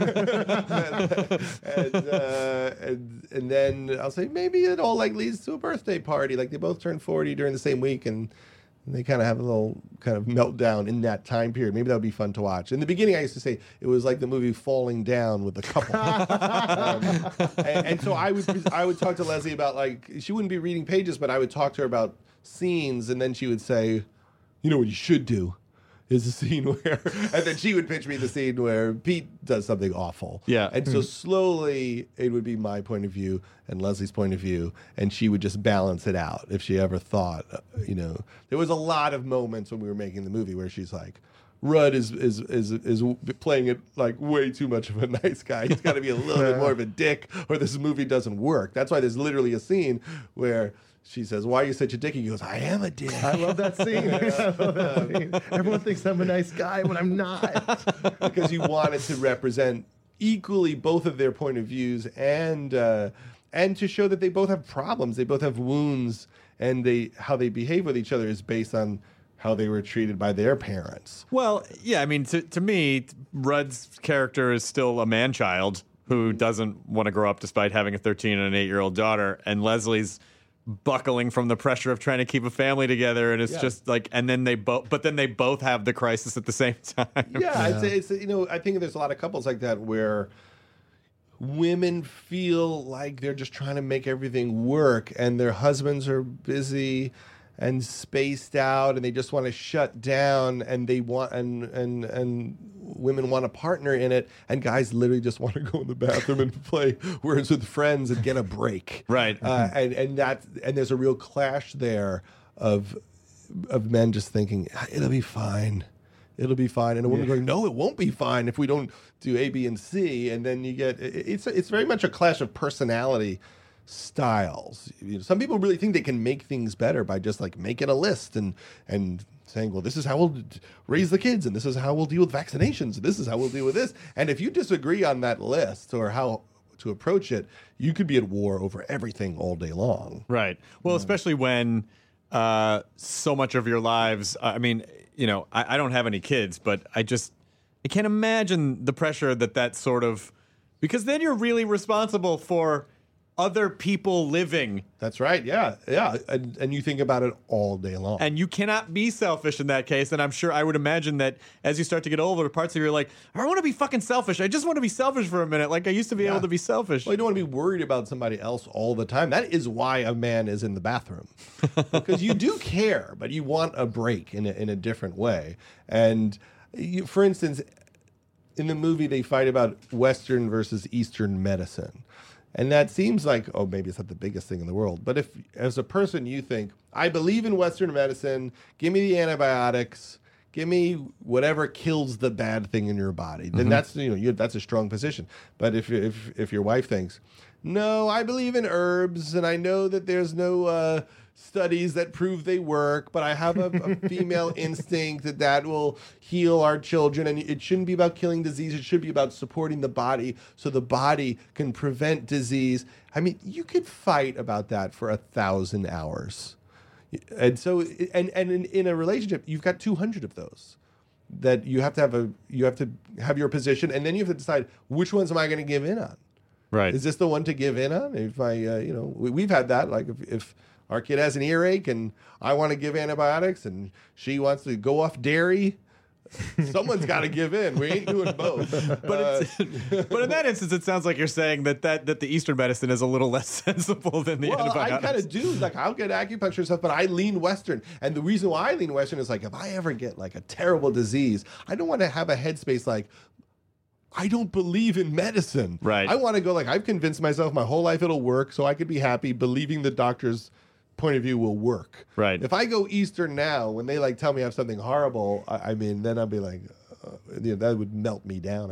Speaker 8: and, uh, and, and then I'll say maybe it all like leads to a birthday party. Like they both turned forty during the same week, and And they kind of have a little kind of meltdown in that time period. Maybe that would be fun to watch. In the beginning, I used to say it was like the movie Falling Down with the couple. um, and, and so I would I would talk to Leslie about, like, she wouldn't be reading pages, but I would talk to her about scenes, and then she would say, you know what you should do is a scene where, and then she would pitch me the scene where Pete does something awful.
Speaker 7: Yeah.
Speaker 8: And so slowly it would be my point of view and Leslie's point of view, and she would just balance it out if she ever thought, uh, you know, there was a lot of moments when we were making the movie where she's like, Rudd is is is is playing it like way too much of a nice guy. He's got to be a little bit more of a dick, or this movie doesn't work. That's why there's literally a scene where she says, "Why are you such a dick?" He goes, "I am a dick."
Speaker 9: I love that scene. I love that scene. Everyone thinks I'm a nice guy when I'm not.
Speaker 8: Because you wanted to represent equally both of their point of views, and uh, and to show that they both have problems, they both have wounds, and they how they behave with each other is based on how they were treated by their parents.
Speaker 7: Well, yeah, I mean, to, to me, Rudd's character is still a man-child who doesn't want to grow up despite having a thirteen and an eight-year-old daughter, and Leslie's buckling from the pressure of trying to keep a family together, and it's
Speaker 8: Yeah.
Speaker 7: just like, and then they both, but then they both have the crisis at the same time.
Speaker 8: Yeah, It's, it's you know, I think there's a lot of couples like that where women feel like they're just trying to make everything work, and their husbands are busy, and spaced out, and they just want to shut down, and they want and and and women want a partner in it, and guys literally just want to go in the bathroom and play Words with Friends and get a break.
Speaker 7: Right.
Speaker 8: Uh, and and that and there's a real clash there of of men just thinking it'll be fine. It'll be fine, and a woman yeah. going, "No, it won't be fine if we don't do A, B, and C." And then you get it's it's very much a clash of personality styles. You know, some people really think they can make things better by just like making a list and and saying, "Well, this is how we'll d- raise the kids, and this is how we'll deal with vaccinations, and this is how we'll deal with this." And if you disagree on that list or how to approach it, you could be at war over everything all day long.
Speaker 7: Right. Well, yeah. especially when uh, so much of your lives. I mean. You know, I, I don't have any kids, but I just I can't imagine the pressure that that sort of because then you're really responsible for other people living.
Speaker 8: That's right. Yeah, yeah, and, and you think about it all day long.
Speaker 7: And you cannot be selfish in that case. And I'm sure I would imagine that as you start to get older, parts of you are like, I want to be fucking selfish. I just want to be selfish for a minute, like I used to be yeah. able to be selfish.
Speaker 8: Well, you don't want to be worried about somebody else all the time. That is why a man is in the bathroom, because you do care, but you want a break in a, in a different way. And you, for instance, in the movie, they fight about Western versus Eastern medicine. And that seems like, oh, maybe it's not the biggest thing in the world. But if, as a person, you think, I believe in Western medicine, give me the antibiotics, give me whatever kills the bad thing in your body, then mm-hmm. that's you know you, that's a strong position. But if if if your wife thinks, no, I believe in herbs, and I know that there's no uh, studies that prove they work, but I have a, a female instinct that that will heal our children, and it shouldn't be about killing disease. It should be about supporting the body so the body can prevent disease. I mean, you could fight about that for a thousand hours. And so, and, and in, in a relationship, you've got two hundred of those that you have to have a, you have to have your position, and then you have to decide which ones am I going to give in on?
Speaker 7: Right.
Speaker 8: Is this the one to give in on? If I, uh, you know, we, we've had that, like if, if our kid has an earache and I want to give antibiotics and she wants to go off dairy, someone's got to give in. We ain't doing both.
Speaker 7: But, uh, it's, but in that instance, it sounds like you're saying that, that, that the Eastern medicine is a little less sensible than the
Speaker 8: well,
Speaker 7: antibiotics.
Speaker 8: I kind of do. Like, I'll get acupuncture stuff, but I lean Western. And the reason why I lean Western is like, if I ever get like a terrible disease, I don't want to have a headspace like, I don't believe in medicine.
Speaker 7: Right.
Speaker 8: I want to go like, I've convinced myself my whole life it'll work, so I could be happy believing the doctor's point of view will work.
Speaker 7: Right.
Speaker 8: If I go Eastern now, when they like tell me I have something horrible, I, I mean, then I'll be like, uh, you know, that would melt me down.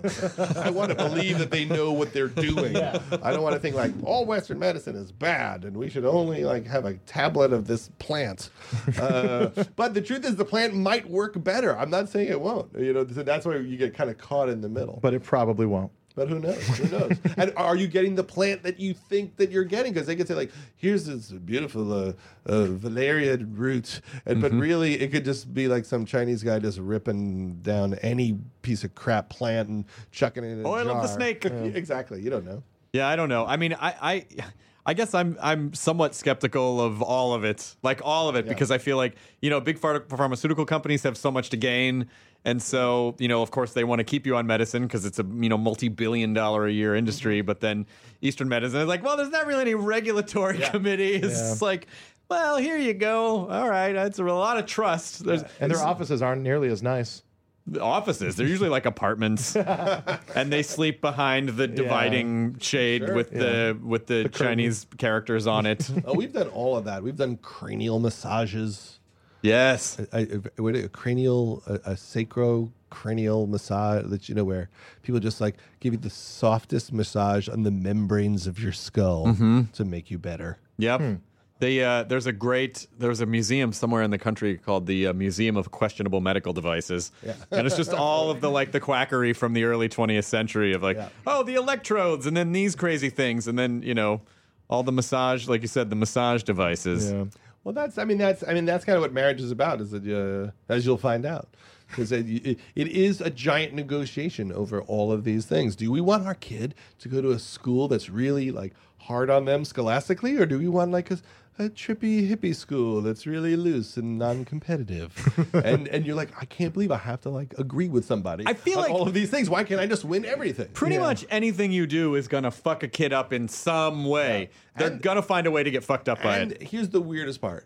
Speaker 8: I, I want to believe that they know what they're doing. Yeah. I don't want to think like all Western medicine is bad and we should only like have a tablet of this plant. Uh, but the truth is, the plant might work better. I'm not saying it won't. You know, so that's why you get kind of caught in the middle.
Speaker 9: But it probably won't.
Speaker 8: But who knows? Who knows? And are you getting the plant that you think that you're getting? Because they could say, like, here's this beautiful uh, uh, valerian root. And, mm-hmm. But really, it could just be like some Chinese guy just ripping down any piece of crap plant and chucking it in a
Speaker 7: Oil
Speaker 8: jar.
Speaker 7: of the snake.
Speaker 8: Yeah. Exactly. You don't know.
Speaker 7: Yeah, I don't know. I mean, I... I I guess I'm I'm somewhat skeptical of all of it, like all of it, yeah. because I feel like, you know, big ph- pharmaceutical companies have so much to gain. And so, you know, of course, they want to keep you on medicine because it's a, you know, multi-billion dollar a year industry. But then Eastern medicine is like, well, there's not really any regulatory yeah. committee. It's yeah. just like, well, here you go. All right. That's a lot of trust. There's,
Speaker 9: yeah. And their offices aren't nearly as nice.
Speaker 7: The offices, they're usually like apartments, and they sleep behind the dividing yeah. shade sure. with yeah. the with the, the Chinese curtain. characters on it.
Speaker 8: Oh, we've done all of that. We've done cranial massages.
Speaker 7: Yes,
Speaker 8: a, a, a, a cranial, a, a sacrocranial massage that you know where people just like give you the softest massage on the membranes of your skull mm-hmm. to make you better.
Speaker 7: Yep. Hmm. They, uh, there's a great there's a museum somewhere in the country called the uh, Museum of Questionable Medical Devices, yeah. and it's just all of the like the quackery from the early twentieth century of like yeah. oh the electrodes and then these crazy things and then you know all the massage, like you said, the massage devices.
Speaker 8: Yeah. Well, that's I mean that's I mean that's kind of what marriage is about, is that uh, as you'll find out. Because it, it, it is a giant negotiation over all of these things. Do we want our kid to go to a school that's really like hard on them scholastically, or do we want like a, a trippy hippie school that's really loose and non-competitive? and and you're like, I can't believe I have to like agree with somebody.
Speaker 7: I feel
Speaker 8: on
Speaker 7: like
Speaker 8: all of these things. Why can't I just win everything?
Speaker 7: Pretty
Speaker 8: yeah.
Speaker 7: much anything you do is gonna fuck a kid up in some way. Yeah. They're
Speaker 8: and,
Speaker 7: gonna find a way to get fucked up by
Speaker 8: and
Speaker 7: it.
Speaker 8: Here's the weirdest part.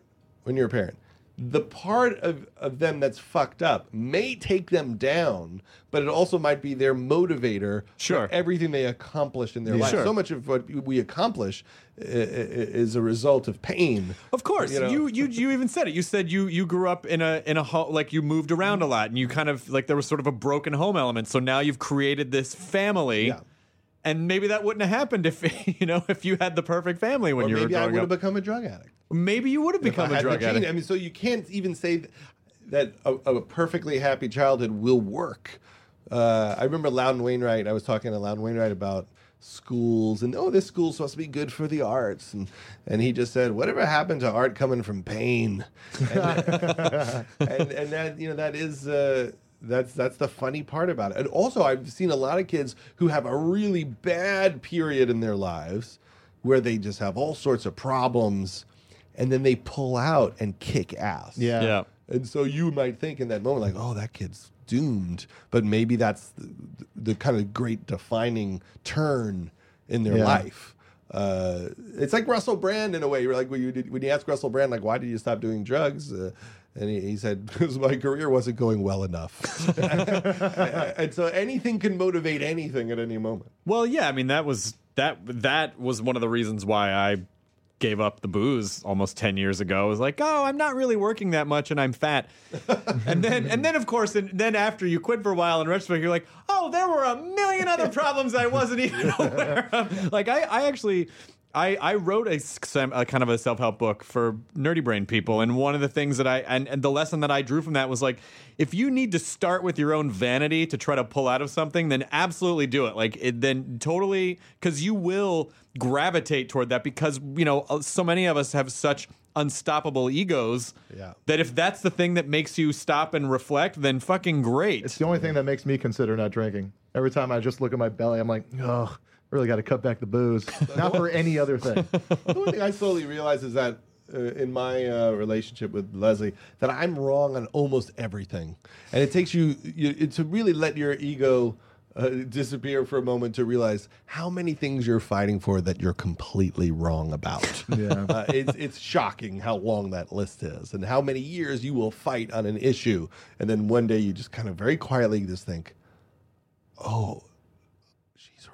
Speaker 8: when you're a parent, the part of, of them that's fucked up may take them down, but it also might be their motivator
Speaker 7: Sure.
Speaker 8: for everything they accomplish in their
Speaker 7: Yeah.
Speaker 8: life.
Speaker 7: Sure.
Speaker 8: So much of what we accomplish i- i- is a result of pain.
Speaker 7: Of course,
Speaker 8: You know?
Speaker 7: you, you you even said it. You said you you grew up in a in a ho- like you moved around a lot, and you kind of like there was sort of a broken home element. So now you've created this family,
Speaker 8: Yeah.
Speaker 7: and maybe that wouldn't have happened if you know if you had the perfect family when
Speaker 8: Or
Speaker 7: you were
Speaker 8: maybe I
Speaker 7: growing
Speaker 8: would
Speaker 7: up.
Speaker 8: have become a drug addict.
Speaker 7: maybe you would have
Speaker 8: If I
Speaker 7: become a
Speaker 8: had
Speaker 7: drug
Speaker 8: the gene.
Speaker 7: addict.
Speaker 8: I mean, so you can't even say th- that a, a perfectly happy childhood will work. Uh, I remember Loudon Wainwright. I was talking to Loudon Wainwright about schools and oh, this school's supposed to be good for the arts, and and he just said, whatever happened to art coming from pain? And, and, and that you know that is. Uh, That's that's the funny part about it. And also, I've seen a lot of kids who have a really bad period in their lives where they just have all sorts of problems, and then they pull out and kick ass.
Speaker 9: Yeah.
Speaker 7: Yeah.
Speaker 8: And so you might think in that moment, like, oh, that kid's doomed. But maybe that's the, the kind of great defining turn in their
Speaker 9: Yeah.
Speaker 8: life. Uh, it's like Russell Brand in a way. You're like when you did, when you ask Russell Brand, like, why did you stop doing drugs? Uh, and he, he said, because my career wasn't going well enough. And so anything can motivate anything at any moment.
Speaker 7: Well, yeah, I mean that was that that was one of the reasons why I gave up the booze almost ten years ago. It was like, oh, I'm not really working that much and I'm fat. and then and then of course and then after you quit for a while in retrospect, you're like, oh, there were a million other problems I wasn't even aware of. Like I, I actually I, I wrote a, some- a kind of a self-help book for nerdy brain people, and one of the things that I and, and the lesson that I drew from that was like, if you need to start with your own vanity to try to pull out of something, then absolutely do it. Like it, then totally, because you will gravitate toward that because you know so many of us have such unstoppable egos
Speaker 8: Yeah.
Speaker 7: that if that's the thing that makes you stop and reflect, then fucking great.
Speaker 9: It's the only thing that makes me consider not drinking. Every time I just look at my belly, I'm like, oh, really got to cut back the booze. Not for any other thing.
Speaker 8: The one thing I slowly realize is that uh, in my uh, relationship with Leslie, that I'm wrong on almost everything, and it takes you, you to really let your ego uh, disappear for a moment to realize how many things you're fighting for that you're completely wrong about.
Speaker 9: Yeah.
Speaker 8: Uh, it's it's shocking how long that list is, and how many years you will fight on an issue, and then one day you just kind of very quietly just think, oh. She's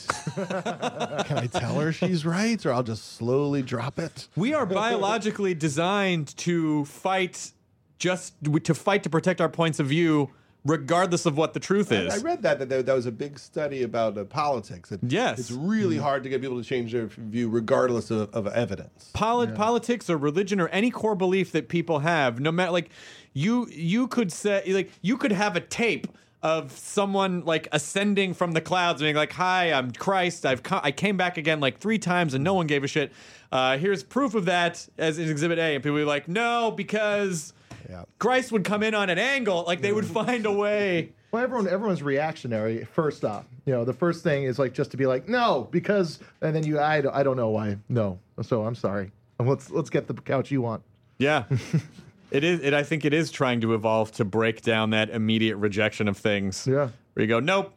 Speaker 8: right. Can I tell her she's right, or I'll just slowly drop it?
Speaker 7: We are biologically designed to fight, just to fight to protect our points of view, regardless of what the truth is.
Speaker 8: I read that that there, that was a big study about uh, politics. It,
Speaker 7: Yes.
Speaker 8: it's really hard to get people to change their view, regardless of, of evidence.
Speaker 7: Poli- Politics or religion or any core belief that people have, no matter like you, you could say like you could have a tape of someone like ascending from the clouds and being like, "Hi, I'm Christ. I've co- I came back again like three times and no one gave a shit. Uh, here's proof of that as in Exhibit A." And people would be like, "No, because
Speaker 8: Yeah.
Speaker 7: Christ would come in on an angle. Like they would find a way."
Speaker 9: Well, everyone, everyone's reactionary. First off, you know, the first thing is like just to be like, no, because, and then you, I, don't- I don't know why, no. So I'm sorry. Let's let's get the couch you want.
Speaker 7: Yeah. It is. It, I think it is trying to evolve to break down that immediate rejection of things.
Speaker 9: Yeah.
Speaker 7: Where you go, nope.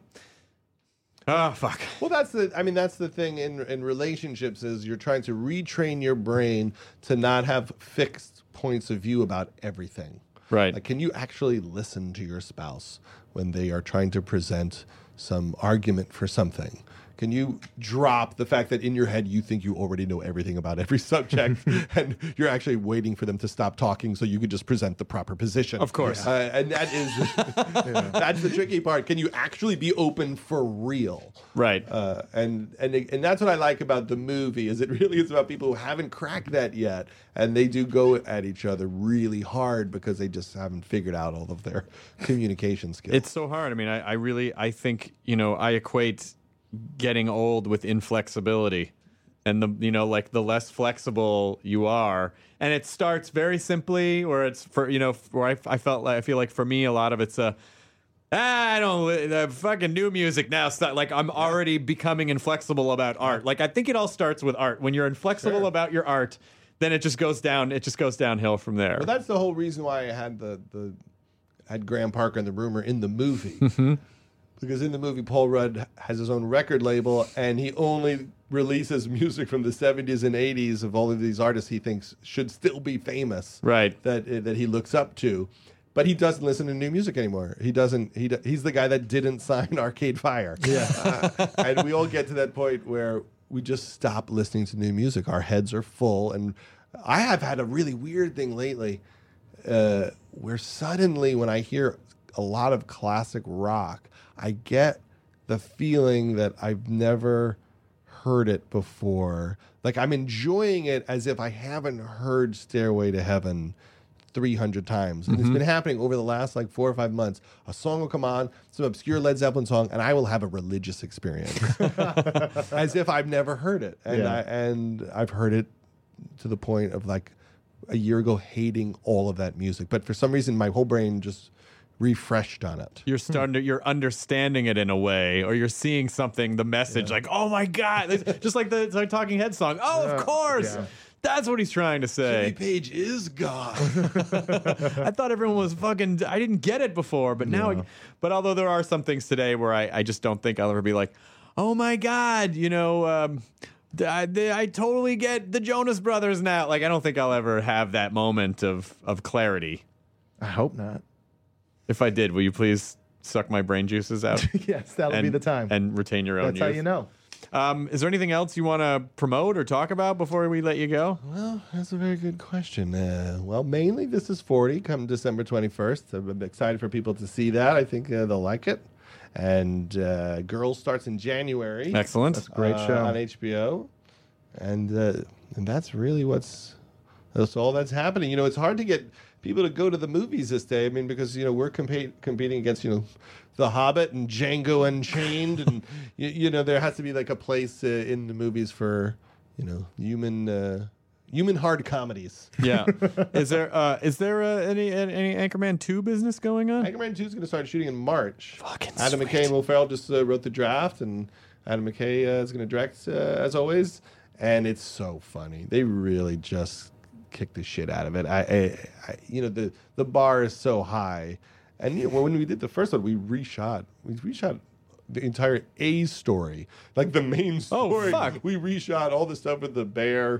Speaker 7: Oh, fuck.
Speaker 8: Well, that's the. I mean, that's the thing in in relationships is you're trying to retrain your brain to not have fixed points of view about everything.
Speaker 7: Right.
Speaker 8: Like, can you actually listen to your spouse when they are trying to present some argument for something? Can you drop the fact that in your head you think you already know everything about every subject and you're actually waiting for them to stop talking so you could just present the proper position?
Speaker 7: Of course.
Speaker 8: Uh, and that is that's the tricky part. Can you actually be open for real?
Speaker 7: Right.
Speaker 8: Uh, and and and that's what I like about the movie is it really is about people who haven't cracked that yet, and they do go at each other really hard because they just haven't figured out all of their communication skills.
Speaker 7: It's so hard. I mean, I, I really, I think, you know, I equate getting old with inflexibility. And the, you know, like the less flexible you are, and it starts very simply, where it's for, you know, where I, I felt like, I feel like for me, a lot of it's a, ah, I don't, the fucking new music now, start, like I'm already becoming inflexible about art. Like I think it all starts with art. When you're inflexible
Speaker 8: Sure.
Speaker 7: about your art, then it just goes down, it just goes downhill from there.
Speaker 8: Well, that's the whole reason why I had the the had Graham Parker and the rumor in the movie. because in the movie, Paul Rudd has his own record label, and he only releases music from the seventies and eighties of all of these artists he thinks should still be famous,
Speaker 7: right?
Speaker 8: That uh, that he looks up to, but he doesn't listen to new music anymore. He doesn't. He he's the guy that didn't sign Arcade Fire.
Speaker 9: Yeah,
Speaker 8: uh, and we all get to that point where we just stop listening to new music. Our heads are full, and I have had a really weird thing lately, uh, where suddenly when I hear a lot of classic rock, I get the feeling that I've never heard it before. Like I'm enjoying it as if I haven't heard Stairway to Heaven three hundred times. And mm-hmm. it's been happening over the last like four or five months. A song will come on, some obscure Led Zeppelin song, and I will have a religious experience as if I've never heard it. And, yeah. I, and I've heard it to the point of like a year ago hating all of that music. But for some reason, my whole brain just refreshed on it.
Speaker 7: You're starting to, you're understanding it in a way, or you're seeing something, the message, yeah. like, oh my God, it's just like the, the Talking Heads song. Oh, of course. Yeah. That's what he's trying to say.
Speaker 8: Jimmy Page is God.
Speaker 7: I thought everyone was fucking, I didn't get it before, but now,
Speaker 8: Yeah.
Speaker 7: I, but although there are some things today where I, I just don't think I'll ever be like, oh my God, you know, um, I, they, I totally get the Jonas Brothers now. Like, I don't think I'll ever have that moment of, of clarity.
Speaker 9: I hope not.
Speaker 7: If I did, will you please suck my brain juices out?
Speaker 9: Yes, that'll
Speaker 7: and,
Speaker 9: be the time.
Speaker 7: And retain your own
Speaker 9: That's
Speaker 7: youth.
Speaker 9: how you know.
Speaker 7: Um, is there anything else you want to promote or talk about before we let you go?
Speaker 8: Well, that's a very good question. Uh, well, mainly This Is forty, come December twenty-first. I'm excited for people to see that. I think uh, they'll like it. And uh, Girls starts in January.
Speaker 7: Excellent.
Speaker 9: That's a great
Speaker 8: uh,
Speaker 9: show.
Speaker 8: On H B O. And, uh, and that's really what's, that's all that's happening. You know, it's hard to get people to go to the movies this day. I mean, because, you know, we're compa- competing against, you know, The Hobbit and Django Unchained. And, you, you know, there has to be like a place uh, in the movies for, you know, human uh, human hard comedies.
Speaker 7: Yeah. Is there uh, is there uh, any any Anchorman two business going on?
Speaker 8: Anchorman two is going to start shooting in March.
Speaker 7: Fucking
Speaker 8: Adam
Speaker 7: sweet.
Speaker 8: McKay and Will Ferrell just uh, wrote the draft, and Adam McKay uh, is going to direct, uh, as always. And it's so funny. They really just kick the shit out of it. I, I, I you know, the the bar is so high. And you know, when we did the first one, we reshot. We reshot the entire A story, like the main story.
Speaker 7: Oh, fuck.
Speaker 8: We reshot all the stuff with the bear.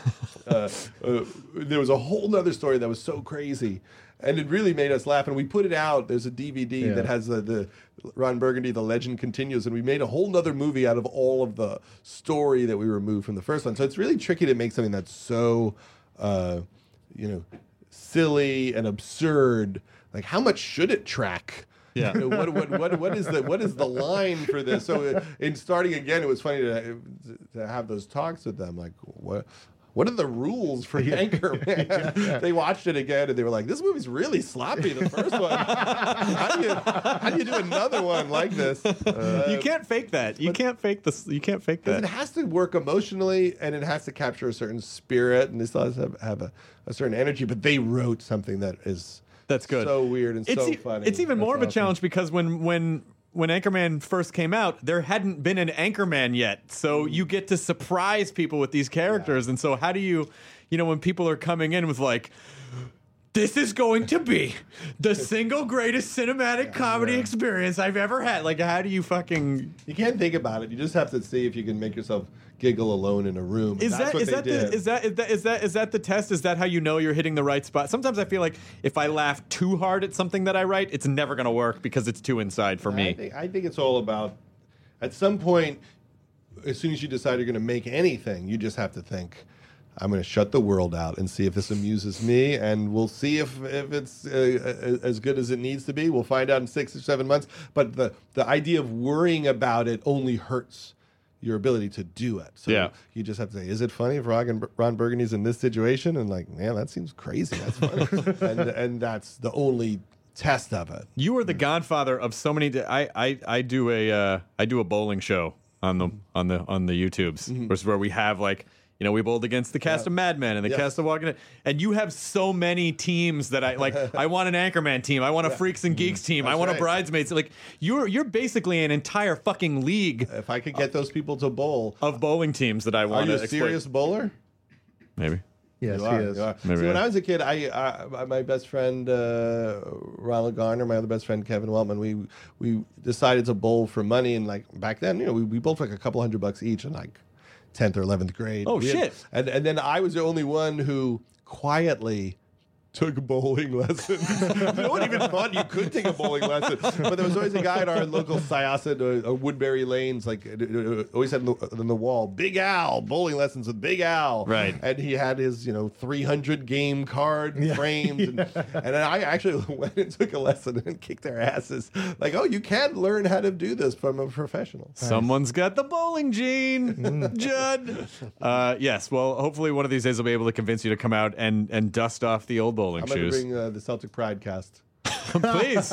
Speaker 8: uh, uh, there was a whole nother story that was so crazy, and it really made us laugh. And we put it out. There's a D V D
Speaker 9: Yeah.
Speaker 8: that has the, the Ron Burgundy, The Legend Continues, and we made a whole nother movie out of all of the story that we removed from the first one. So it's really tricky to make something that's so, uh, you know, silly and absurd. Like, how much should it track?
Speaker 7: Yeah.
Speaker 8: You know, what, what, what, what is the what is the line for this? So uh, in starting again, it was funny to, to have those talks with them. Like, what what are the rules for Anchorman? Yeah, yeah. They watched it again and they were like, "This movie's really sloppy. The first one. how do you how do you do another one like this?" Uh,
Speaker 7: you can't fake that. You can't fake this. You can't fake
Speaker 8: Because
Speaker 7: that.
Speaker 8: it has to work emotionally and it has to capture a certain spirit and it still has to have, have a, a certain energy. But they wrote something that is.
Speaker 7: That's good.
Speaker 8: So weird and
Speaker 7: it's
Speaker 8: so
Speaker 7: e-
Speaker 8: funny.
Speaker 7: It's even
Speaker 8: That's
Speaker 7: more of a
Speaker 8: awesome.
Speaker 7: challenge because when when when Anchorman first came out, there hadn't been an Anchorman yet. So you get to surprise people with these characters. Yeah. And so how do you, you know, when people are coming in with like, this is going to be the single greatest cinematic yeah, comedy yeah. experience I've ever had. Like, how do you fucking...
Speaker 8: You can't think about it. You just have to see if you can make yourself giggle alone in a room.
Speaker 7: Is
Speaker 8: That's
Speaker 7: that
Speaker 8: what
Speaker 7: is
Speaker 8: they
Speaker 7: that
Speaker 8: did.
Speaker 7: the, is that is that is that is that the test? Is that how you know you're hitting the right spot? Sometimes I feel like if I laugh too hard at something that I write, it's never going to work because it's too inside for me.
Speaker 8: I think, I think it's all about, at some point, as soon as you decide you're going to make anything, you just have to think, I'm going to shut the world out and see if this amuses me, and we'll see if, if it's uh, as good as it needs to be. We'll find out in six or seven months. But the, the idea of worrying about it only hurts your ability to do it. So
Speaker 7: Yeah.
Speaker 8: you just have to say, is it funny if Ron, Ron Burgundy's in this situation? And like, man, that seems crazy. That's funny. and, and that's the only test of it.
Speaker 7: You are the godfather of so many. I I I do a uh, I do a bowling show on the on the on the YouTubes,
Speaker 8: Mm-hmm.
Speaker 7: which is where we have like. You know, we bowled against the cast
Speaker 8: Yeah.
Speaker 7: of Mad Men and the
Speaker 8: Yes.
Speaker 7: cast of Walking Dead. And you have so many teams that I like. I want an Anchorman team. I want a Freaks and Geeks team. I
Speaker 8: That's
Speaker 7: want a
Speaker 8: right.
Speaker 7: Bridesmaids. Like you're you're basically an entire fucking league
Speaker 8: If I could get those people to bowl.
Speaker 7: of bowling teams that I
Speaker 8: Are
Speaker 7: want
Speaker 8: you
Speaker 7: to
Speaker 8: a serious bowler?
Speaker 7: Maybe.
Speaker 9: Yes,
Speaker 8: You
Speaker 9: he
Speaker 8: are,
Speaker 9: is.
Speaker 8: you are.
Speaker 7: Maybe
Speaker 8: See, when
Speaker 7: I-
Speaker 8: I was a kid, I, I my best friend uh, Ronald Garner, my other best friend Kevin Weltman, we we decided to bowl for money, and like back then, you know, we, we bowled for like a couple hundred bucks each in like tenth or eleventh grade.
Speaker 7: Oh,
Speaker 8: We had-
Speaker 7: shit.
Speaker 8: and and then I was the only one who quietly took bowling lessons. No one even thought you could take a bowling lesson. But there was always a guy at our local Syosset or, or Woodbury Lanes, like uh, uh, always had on the, on the wall, Big Al, bowling lessons with Big Al.
Speaker 7: Right.
Speaker 8: And he had his, you know, three hundred game card framed. And, and then I actually went and took a lesson and kicked their asses. Like, oh, you can learn how to do this from a professional.
Speaker 7: Someone's got the bowling gene, Judd. Uh, yes, well, hopefully one of these days I'll be able to convince you to come out and, and dust off the old bowling
Speaker 8: I'm going to
Speaker 7: shoes.
Speaker 8: bring uh, the Celtic Pride cast.
Speaker 7: Please.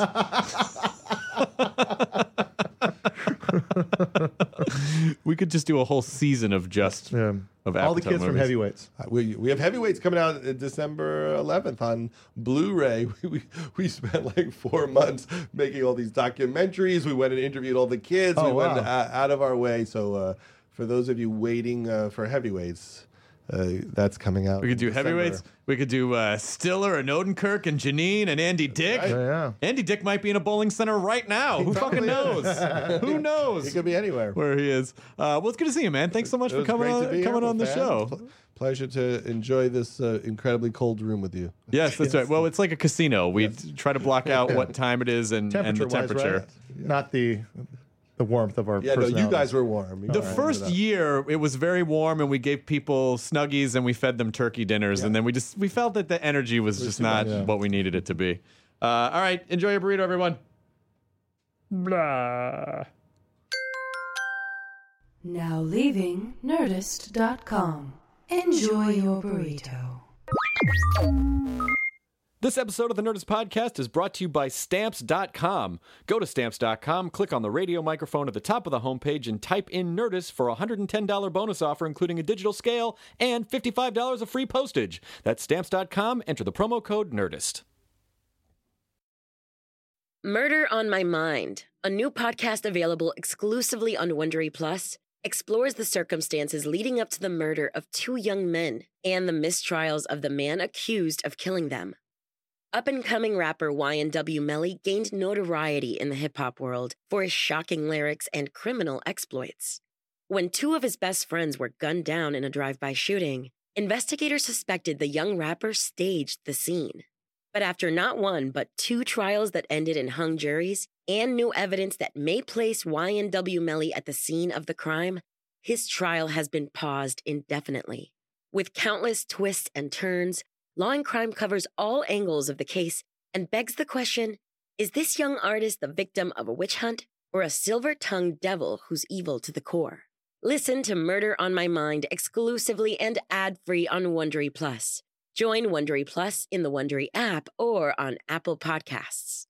Speaker 7: We could just do a whole season of just
Speaker 9: Yeah.
Speaker 7: of
Speaker 9: All the
Speaker 7: Apatow
Speaker 9: kids from
Speaker 7: movies.
Speaker 9: Heavyweights.
Speaker 8: Uh, We, we have Heavyweights coming out uh, December eleventh on Blu-ray. We, we, we spent like four months making all these documentaries. We went and interviewed all the kids.
Speaker 9: Oh,
Speaker 8: we went
Speaker 9: wow.
Speaker 8: uh, out of our way. So uh, for those of you waiting uh, for Heavyweights, uh, that's coming out.
Speaker 7: We could do
Speaker 8: in December.
Speaker 7: heavyweights. We could do uh, Stiller and Odenkirk and Janine and Andy Dick.
Speaker 8: Right.
Speaker 9: Yeah, yeah.
Speaker 7: Andy Dick might be in a bowling center right now. Who fucking
Speaker 8: probably
Speaker 7: knows? Who
Speaker 8: He
Speaker 7: knows
Speaker 8: could be anywhere.
Speaker 7: where he is? Uh, well, it's good to see you, man. Thanks so much
Speaker 8: It
Speaker 7: for
Speaker 8: was
Speaker 7: coming
Speaker 8: great to
Speaker 7: on,
Speaker 8: be
Speaker 7: coming
Speaker 8: here,
Speaker 7: on the
Speaker 8: fan.
Speaker 7: show.
Speaker 8: Pl- pleasure to enjoy this uh, incredibly cold room with you.
Speaker 7: Yes, that's right. Well, it's like a casino. We try to block out what time it is and, and the
Speaker 9: Temperature-wise,
Speaker 7: temperature.
Speaker 9: right? Not the the warmth of our
Speaker 8: Yeah, no, you
Speaker 9: personalities.
Speaker 8: guys were warm. You
Speaker 7: The
Speaker 8: guys
Speaker 7: first
Speaker 8: ended up-
Speaker 7: year, it was very warm, and we gave people Snuggies, and we fed them turkey dinners, and then we just we felt that the energy was just
Speaker 8: too
Speaker 7: not
Speaker 8: much.
Speaker 9: Yeah.
Speaker 7: what we needed it to be. Uh, all right, enjoy your burrito, everyone. Blah.
Speaker 6: Now leaving Nerdist dot com. Enjoy your burrito.
Speaker 7: This episode of the Nerdist Podcast is brought to you by Stamps dot com. Go to Stamps dot com, click on the radio microphone at the top of the homepage, and type in Nerdist for a one hundred ten dollars bonus offer, including a digital scale and fifty-five dollars of free postage. That's Stamps dot com. Enter the promo code NERDIST.
Speaker 10: Murder on My Mind, a new podcast available exclusively on Wondery Plus, explores the circumstances leading up to the murder of two young men and the mistrials of the man accused of killing them. Up-and-coming rapper Y N W Melly gained notoriety in the hip-hop world for his shocking lyrics and criminal exploits. When two of his best friends were gunned down in a drive-by shooting, investigators suspected the young rapper staged the scene. But after not one, but two trials that ended in hung juries and new evidence that may place Y N W Melly at the scene of the crime, his trial has been paused indefinitely. With countless twists and turns, Law and Crime covers all angles of the case and begs the question, is this young artist the victim of a witch hunt or a silver-tongued devil who's evil to the core? Listen to Murder on My Mind exclusively and ad-free on Wondery Plus. Join Wondery Plus in the Wondery app or on Apple Podcasts.